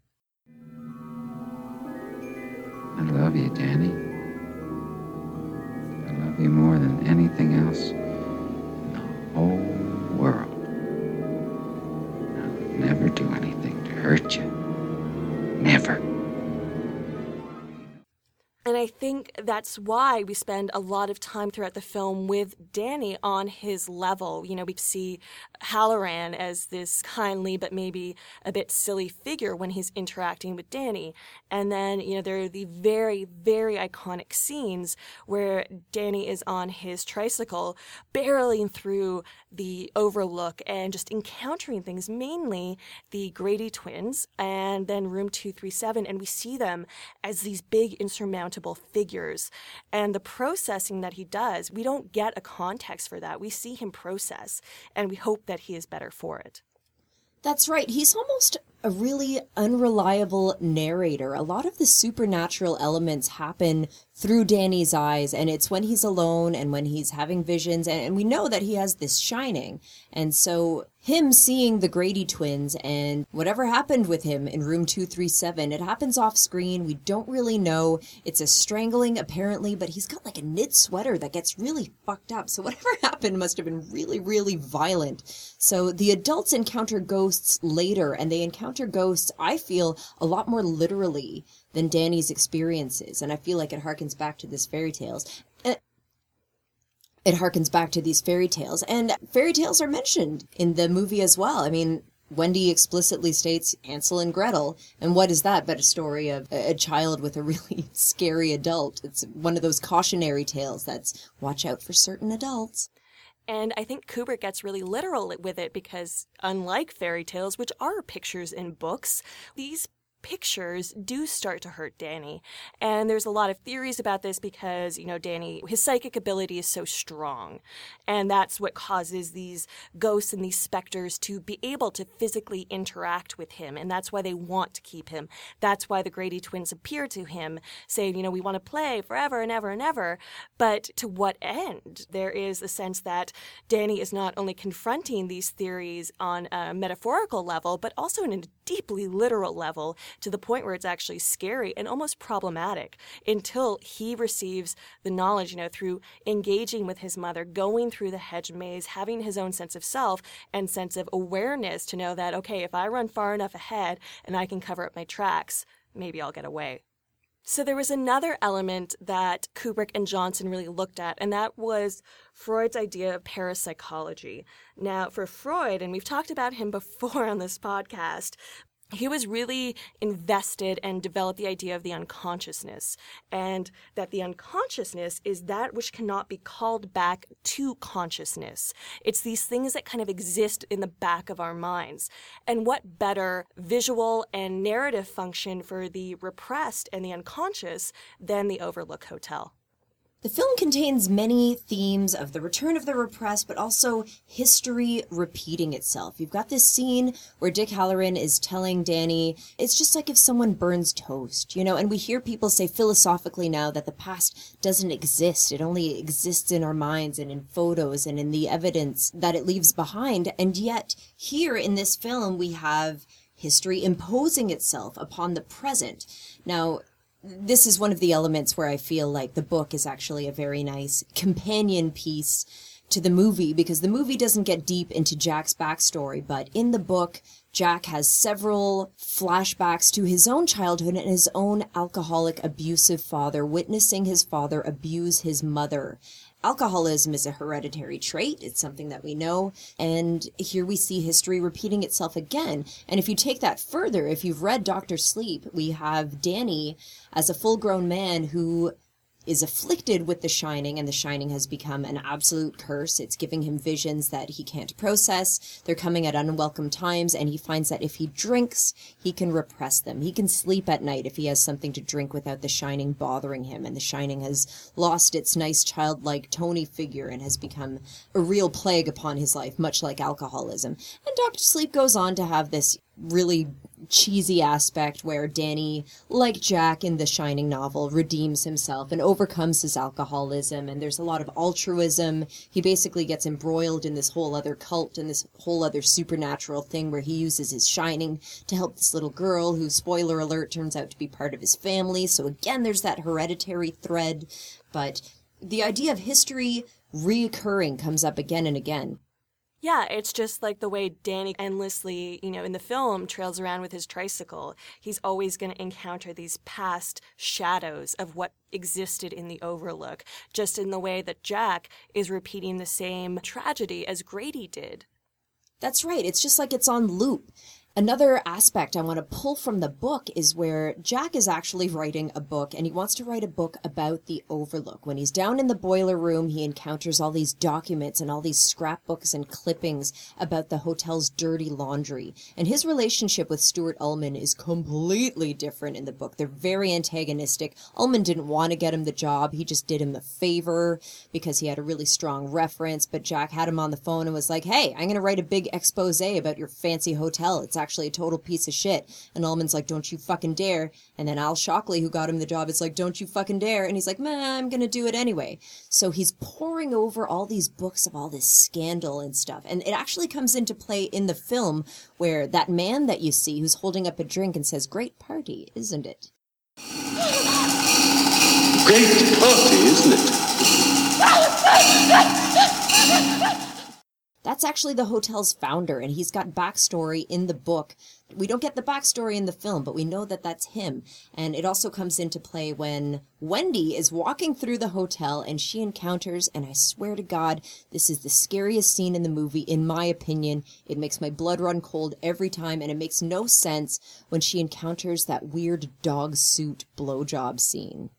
I love you, Danny. I love you more than anything else in the whole world. I would never do anything to hurt you. Never. And I think that's why we spend a lot of time throughout the film with Danny on his level. You know, we see Halloran as this kindly but maybe a bit silly figure when he's interacting with Danny. And then, you know, there are the very, very iconic scenes where Danny is on his tricycle barreling through the overlook and just encountering things, mainly the Grady twins and then Room 237. And we see them as these big insurmountable figures. And the processing that he does, we don't get a context for that. We see him process, and we hope that he is better for it. That's right. He's almost a really unreliable narrator. A lot of the supernatural elements happen through Danny's eyes, and it's when he's alone and when he's having visions, and we know that he has this shining. And so him seeing the Grady twins and whatever happened with him in room 237, it happens off screen. We don't really know. It's a strangling apparently, but he's got like a knit sweater that gets really fucked up. So whatever happened must have been really, really violent. So the adults encounter ghosts later, and they encounter ghosts, I feel, a lot more literally than Danny's experiences. And I feel like it harkens back to this fairy tales. It harkens back to these fairy tales. And fairy tales are mentioned in the movie as well. I mean, Wendy explicitly states Hansel and Gretel. And what is that but a story of a child with a really scary adult? It's one of those cautionary tales that's watch out for certain adults. And I think Kubrick gets really literal with it because unlike fairy tales, which are pictures in books, these pictures do start to hurt Danny. And there's a lot of theories about this because, Danny, his psychic ability is so strong. And that's what causes these ghosts and these specters to be able to physically interact with him. And that's why they want to keep him. That's why the Grady twins appear to him saying, we want to play forever and ever and ever. But to what end? There is a sense that Danny is not only confronting these theories on a metaphorical level, but also in a deeply literal level, to the point where it's actually scary and almost problematic until he receives the knowledge, through engaging with his mother, going through the hedge maze, having his own sense of self and sense of awareness to know that, okay, if I run far enough ahead and I can cover up my tracks, maybe I'll get away. So there was another element that Kubrick and Johnson really looked at, and that was Freud's idea of parapsychology. Now, for Freud, and we've talked about him before on this podcast, he was really invested and developed the idea of the unconsciousness, and that the unconsciousness is that which cannot be called back to consciousness. It's these things that kind of exist in the back of our minds. And what better visual and narrative function for the repressed and the unconscious than the Overlook Hotel? The film contains many themes of the return of the repressed, but also history repeating itself. You've got this scene where Dick Hallorann is telling Danny, it's just like if someone burns toast, and we hear people say philosophically now that the past doesn't exist. It only exists in our minds and in photos and in the evidence that it leaves behind. And yet, here in this film, we have history imposing itself upon the present. Now, this is one of the elements where I feel like the book is actually a very nice companion piece to the movie, because the movie doesn't get deep into Jack's backstory, but in the book, Jack has several flashbacks to his own childhood and his own alcoholic, abusive father, witnessing his father abuse his mother. Alcoholism is a hereditary trait. It's something that we know. And here we see history repeating itself again. And if you take that further, if you've read Dr. Sleep, we have Danny as a full-grown man who is afflicted with The Shining, and The Shining has become an absolute curse. It's giving him visions that he can't process. They're coming at unwelcome times, and he finds that if he drinks, he can repress them. He can sleep at night if he has something to drink without The Shining bothering him, and The Shining has lost its nice childlike Tony figure and has become a real plague upon his life, much like alcoholism. And Dr. Sleep goes on to have this really cheesy aspect where Danny, like Jack in the Shining novel, redeems himself and overcomes his alcoholism, and there's a lot of altruism. He basically gets embroiled in this whole other cult and this whole other supernatural thing where he uses his Shining to help this little girl who, spoiler alert, turns out to be part of his family. So again, there's that hereditary thread, but the idea of history reoccurring comes up again and again. Yeah, it's just like the way Danny endlessly, in the film trails around with his tricycle. He's always going to encounter these past shadows of what existed in the Overlook, just in the way that Jack is repeating the same tragedy as Grady did. That's right. It's just like it's on loop. Another aspect I want to pull from the book is where Jack is actually writing a book, and he wants to write a book about the Overlook. When he's down in the boiler room, he encounters all these documents and all these scrapbooks and clippings about the hotel's dirty laundry. And his relationship with Stuart Ullman is completely different in the book. They're very antagonistic. Ullman didn't want to get him the job. He just did him a favor because he had a really strong reference. But Jack had him on the phone and was like, hey, I'm going to write a big expose about your fancy hotel. It's actually a total piece of shit. And Ullman's like, don't you fucking dare. And then Al Shockley, who got him the job, is like, don't you fucking dare. And he's like, I'm gonna do it anyway. So he's poring over all these books of all this scandal and stuff. And it actually comes into play in the film where that man that you see who's holding up a drink and says, great party, isn't it? Great party, isn't it? That's actually the hotel's founder, and he's got backstory in the book. We don't get the backstory in the film, but we know that that's him. And it also comes into play when Wendy is walking through the hotel and she encounters, and I swear to God, this is the scariest scene in the movie, in my opinion. It makes my blood run cold every time, and it makes no sense when she encounters that weird dog suit blowjob scene.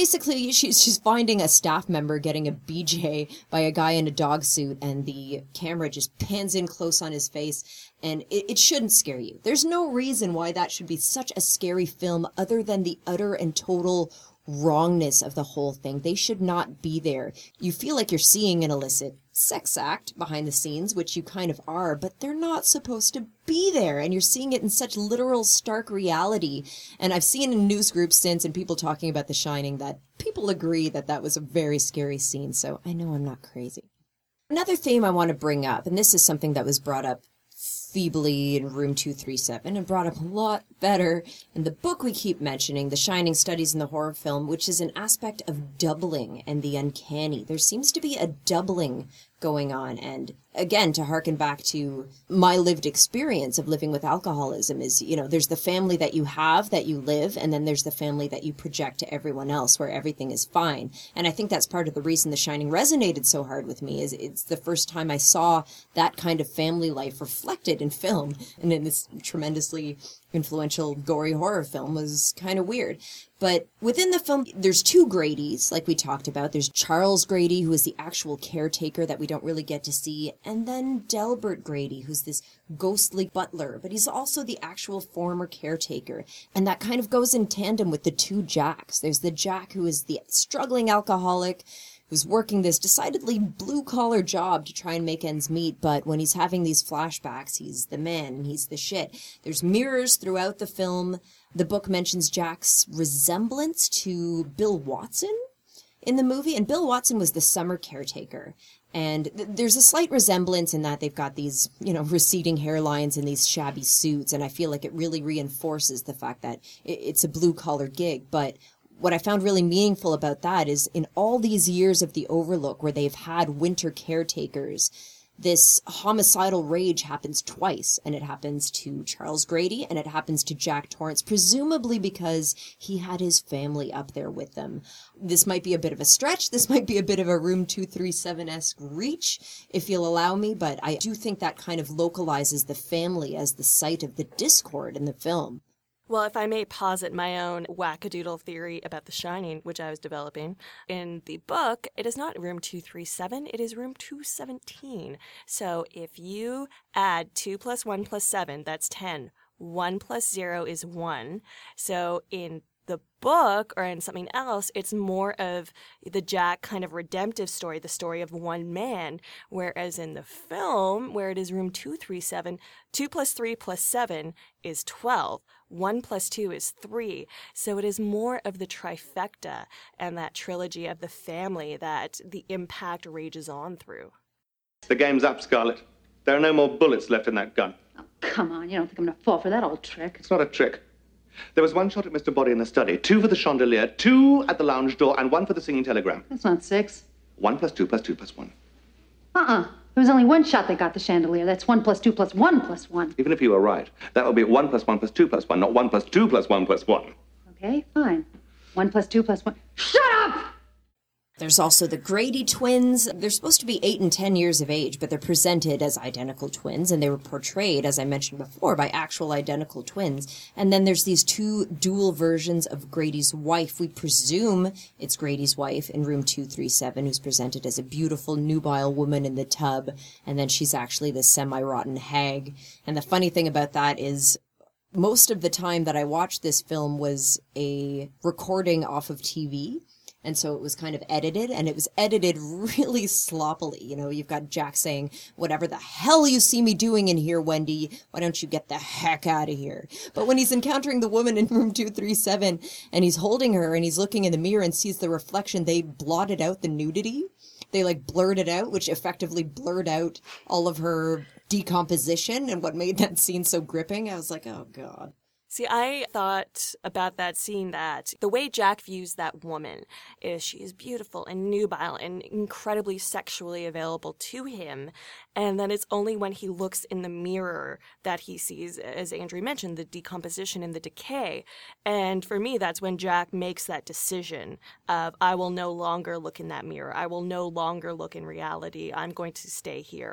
basically, she's finding a staff member getting a BJ by a guy in a dog suit, and the camera just pans in close on his face, and it shouldn't scare you. There's no reason why that should be such a scary film other than the utter and total wrongness of the whole thing. They should not be there. You feel like you're seeing an illicit sex act behind the scenes, which you kind of are, but they're not supposed to be there, and you're seeing it in such literal, stark reality. And I've seen in news groups since, and people talking about The Shining, that people agree that that was a very scary scene, so I know I'm not crazy. Another theme I want to bring up, and this is something that was brought up feebly in Room 237 and brought up a lot better in the book we keep mentioning, The Shining Studies in the Horror Film, which is an aspect of doubling and the uncanny. There seems to be a doubling going on, and again, to harken back to my lived experience of living with alcoholism is, you know, there's the family that you have, that you live, and then there's the family that you project to everyone else where everything is fine. And I think that's part of the reason The Shining resonated so hard with me, is it's the first time I saw that kind of family life reflected in film, and in this tremendously influential gory horror film was kind of weird. But within the film, there's two Gradys, like we talked about. There's Charles Grady, who is the actual caretaker that we don't really get to see, and then Delbert Grady, who's this ghostly butler, but he's also the actual former caretaker. And that kind of goes in tandem with the two Jacks. There's the Jack who is the struggling alcoholic, who's working this decidedly blue-collar job to try and make ends meet, but when he's having these flashbacks, he's the man and he's the shit. There's mirrors throughout the film. The book mentions Jack's resemblance to Bill Watson in the movie, and Bill Watson was the summer caretaker. And there's a slight resemblance in that they've got these, you know, receding hairlines and these shabby suits, and I feel like it really reinforces the fact that it's a blue-collar gig. But what I found really meaningful about that is in all these years of the Overlook where they've had winter caretakers, this homicidal rage happens twice, and it happens to Charles Grady and it happens to Jack Torrance, presumably because he had his family up there with them. This might be a bit of a stretch. This might be a bit of a Room 237-esque reach, if you'll allow me, but I do think that kind of localizes the family as the site of the discord in the film. Well, if I may posit my own wackadoodle theory about The Shining, which I was developing, in the book, it is not Room 237, it is Room 217. So if you add 2 plus 1 plus 7, that's 10. 1 plus 0 is 1. So in the book or in something else, it's more of the Jack kind of redemptive story, the story of one man, whereas in the film, where it is Room 237, 2 plus 3 plus 7 is 12. 1 plus 2 is 3. So it is more of the trifecta and that trilogy of the family that the impact rages on through. The game's up, Scarlet. There are no more bullets left in that gun. Oh, come on, you don't think I'm going to fall for that old trick? It's not a trick. There was one shot at Mr. Body in the study, 2 for the chandelier, 2 at the lounge door, and 1 for the singing telegram. That's not 6. 1 plus 2 plus 2 plus 1. There was only one shot that got the chandelier. That's 1 plus 2 plus 1 plus 1. Even if you were right, that would be 1 plus 1 plus 2 plus 1, not 1 plus 2 plus 1 plus 1. Okay, fine. 1 plus 2 plus 1. Shut up! There's also the Grady twins. They're supposed to be 8 and 10 years of age, but they're presented as identical twins, and they were portrayed, as I mentioned before, by actual identical twins. And then there's these 2 dual versions of Grady's wife. We presume it's Grady's wife in Room 237, who's presented as a beautiful nubile woman in the tub, and then she's actually the semi-rotten hag. And the funny thing about that is, most of the time that I watched this film was a recording off of TV. And so it was kind of edited, and it was edited really sloppily. You know, you've got Jack saying, whatever the hell you see me doing in here, Wendy, why don't you get the heck out of here? But when he's encountering the woman in Room 237, and he's holding her, and he's looking in the mirror and sees the reflection, they blotted out the nudity. They, like, blurred it out, which effectively blurred out all of her decomposition, and what made that scene so gripping. I was like, oh, God. See, I thought about that scene that the way Jack views that woman is she is beautiful and nubile and incredibly sexually available to him. And then it's only when he looks in the mirror that he sees, as Andrew mentioned, the decomposition and the decay. And for me, that's when Jack makes that decision of, I will no longer look in that mirror. I will no longer look in reality. I'm going to stay here.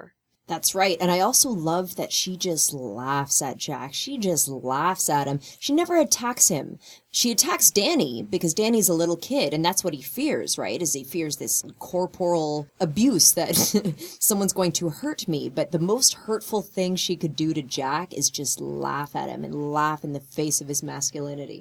That's right. And I also love that she just laughs at Jack. She just laughs at him. She never attacks him. She attacks Danny because Danny's a little kid, and that's what he fears, right? Is he fears this corporal abuse that someone's going to hurt me. But the most hurtful thing she could do to Jack is just laugh at him and laugh in the face of his masculinity.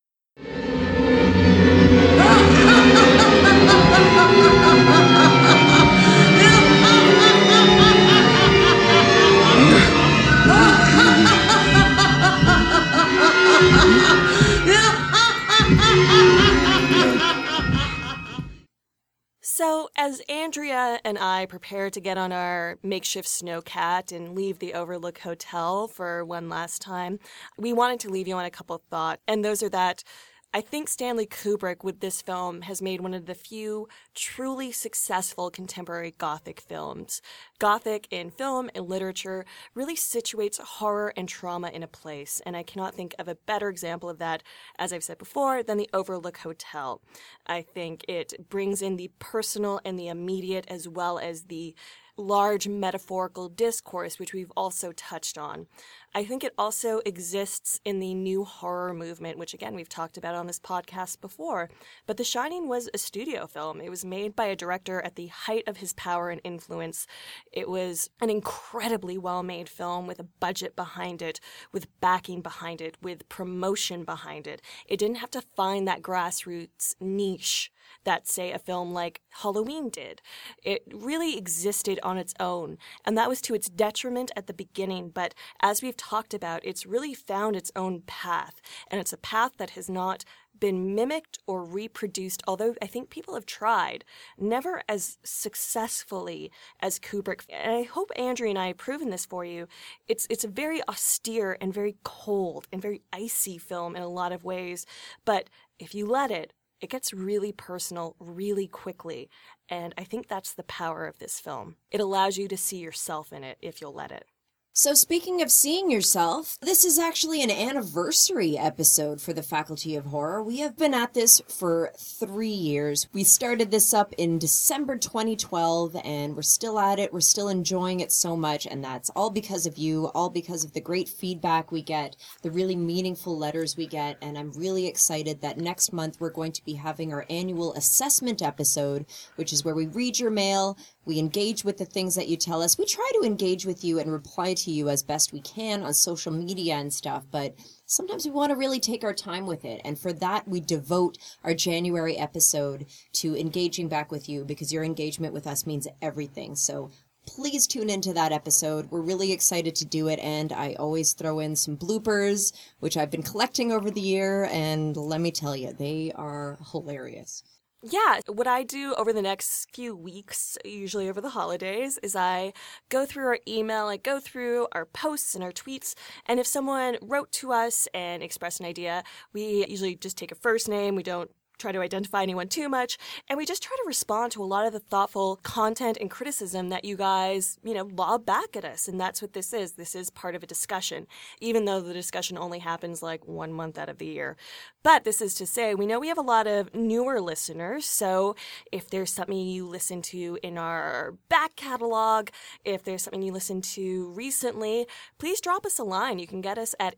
So, as Andrea and I prepare to get on our makeshift snowcat and leave the Overlook Hotel for one last time, we wanted to leave you on a couple of thoughts, and those are that I think Stanley Kubrick with this film has made one of the few truly successful contemporary Gothic films. Gothic in film and literature really situates horror and trauma in a place, and I cannot think of a better example of that, as I've said before, than the Overlook Hotel. I think it brings in the personal and the immediate as well as the large metaphorical discourse, which we've also touched on. I think it also exists in the new horror movement, which again, we've talked about on this podcast before. But The Shining was a studio film. It was made by a director at the height of his power and influence. It was an incredibly well-made film with a budget behind it, with backing behind it, with promotion behind it. It didn't have to find that grassroots niche that, say, a film like Halloween did. It really existed on its own, and that was to its detriment at the beginning, but as we've talked about, it's really found its own path, and it's a path that has not been mimicked or reproduced, although I think people have tried, never as successfully as Kubrick. And I hope Andrea and I have proven this for you. It's a very austere and very cold and very icy film in a lot of ways, but if you let it, it gets really personal really quickly, and I think that's the power of this film. It allows you to see yourself in it if you'll let it. So speaking of seeing yourself, this is actually an anniversary episode for the Faculty of Horror. We have been at this for 3 years. We started this up in December 2012, and we're still at it. We're still enjoying it so much, and that's all because of you, all because of the great feedback we get, the really meaningful letters we get, and I'm really excited that next month we're going to be having our annual assessment episode, which is where we read your mail, we engage with the things that you tell us. We try to engage with you and reply to you as best we can on social media and stuff, but sometimes we want to really take our time with it. And for that, we devote our January episode to engaging back with you, because your engagement with us means everything. So please tune into that episode. We're really excited to do it, and I always throw in some bloopers, which I've been collecting over the year, and let me tell you, they are hilarious. Yeah, what I do over the next few weeks, usually over the holidays, is I go through our email, I go through our posts and our tweets, and if someone wrote to us and expressed an idea, we usually just take a first name, we don't try to identify anyone too much, and we just try to respond to a lot of the thoughtful content and criticism that you guys, lob back at us, and that's what this is. This is part of a discussion, even though the discussion only happens like 1 month out of the year. But this is to say, we know we have a lot of newer listeners, so if there's something you listen to in our back catalog, if there's something you listened to recently, please drop us a line. You can get us at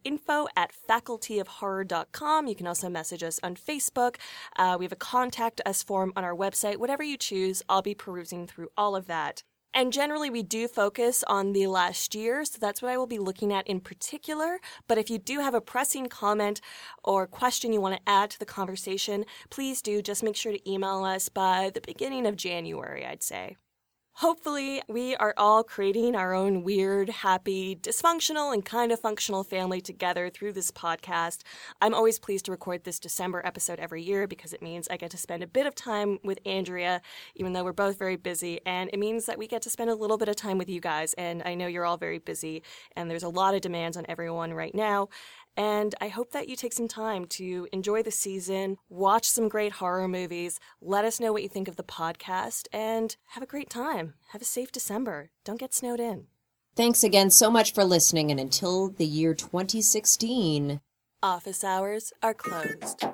info@facultyofhorror.com. You can also message us on Facebook. We have a contact us form on our website. Whatever you choose, I'll be perusing through all of that. And generally, we do focus on the last year, so that's what I will be looking at in particular. But if you do have a pressing comment or question you want to add to the conversation, please do just make sure to email us by the beginning of January, I'd say. Hopefully, we are all creating our own weird, happy, dysfunctional, and kind of functional family together through this podcast. I'm always pleased to record this December episode every year because it means I get to spend a bit of time with Andrea, even though we're both very busy, and it means that we get to spend a little bit of time with you guys, and I know you're all very busy, and there's a lot of demands on everyone right now. And I hope that you take some time to enjoy the season, watch some great horror movies, let us know what you think of the podcast, and have a great time. Have a safe December. Don't get snowed in. Thanks again so much for listening, and until the year 2016, office hours are closed.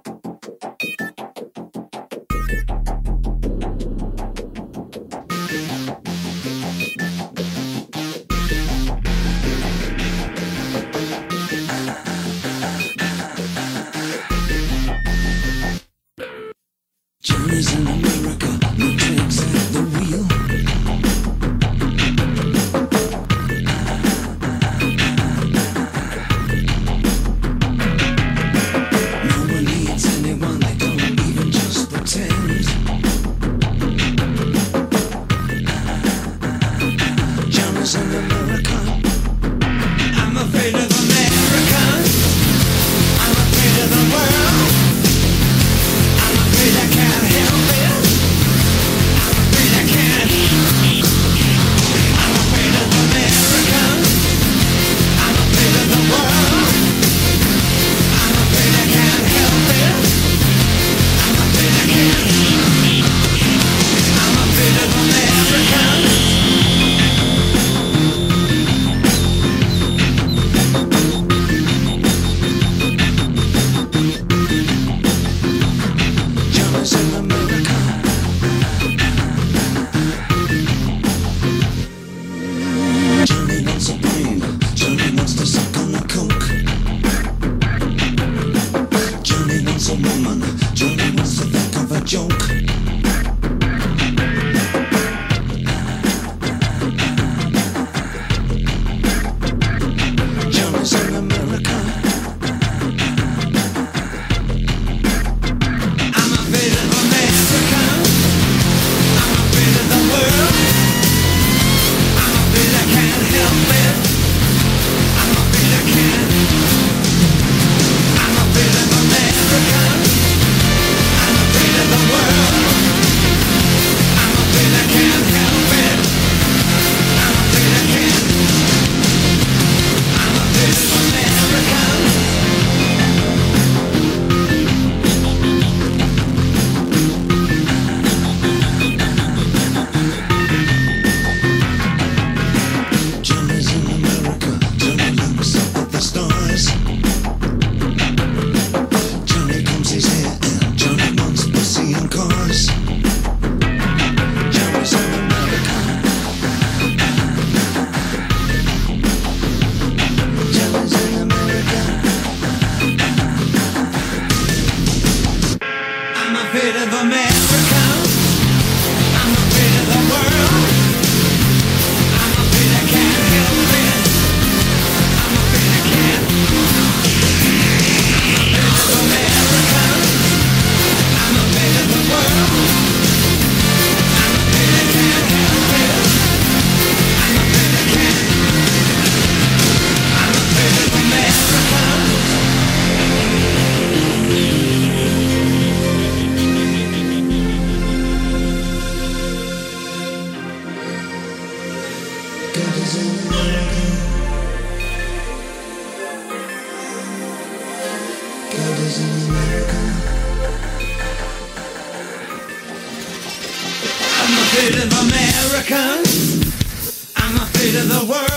Johnny's in America, no tricks at the wheel. No one needs anyone, they don't even just pretend. Johnny's in America. I'm afraid of America. I'm afraid of the world. I'm afraid I can't help it. I'm afraid I can't. I'm afraid of America. I'm afraid of the world. I'm afraid I can't help it. I'm afraid I can't. I'm afraid of America. Johnny's in America. Johnny wants a brain. Johnny wants to suck on a coke. Johnny wants a woman. Johnny wants to think of a joke. Johnny's in America. I'm afraid of America. I'm afraid of the world. I'm afraid I can't help it. I'm afraid I can't. I'm afraid of America. I'm afraid of the world. I'm afraid I can't help it. I'm afraid I can't. I'm afraid of America. Johnny's in America. Johnny looks up at the stars. Johnny combs his hair and Johnny wants pussy and cars. Johnny's in America. Johnny's in America. I'm afraid of America. I'm afraid of the world. I'm afraid I can't help it. I'm afraid I can't. I'm afraid of America. I'm afraid of the world. I'm afraid I can't help it. I'm afraid I can't. I'm afraid of America. God is in America. God is in America. I'm afraid of America. I'm afraid of the world.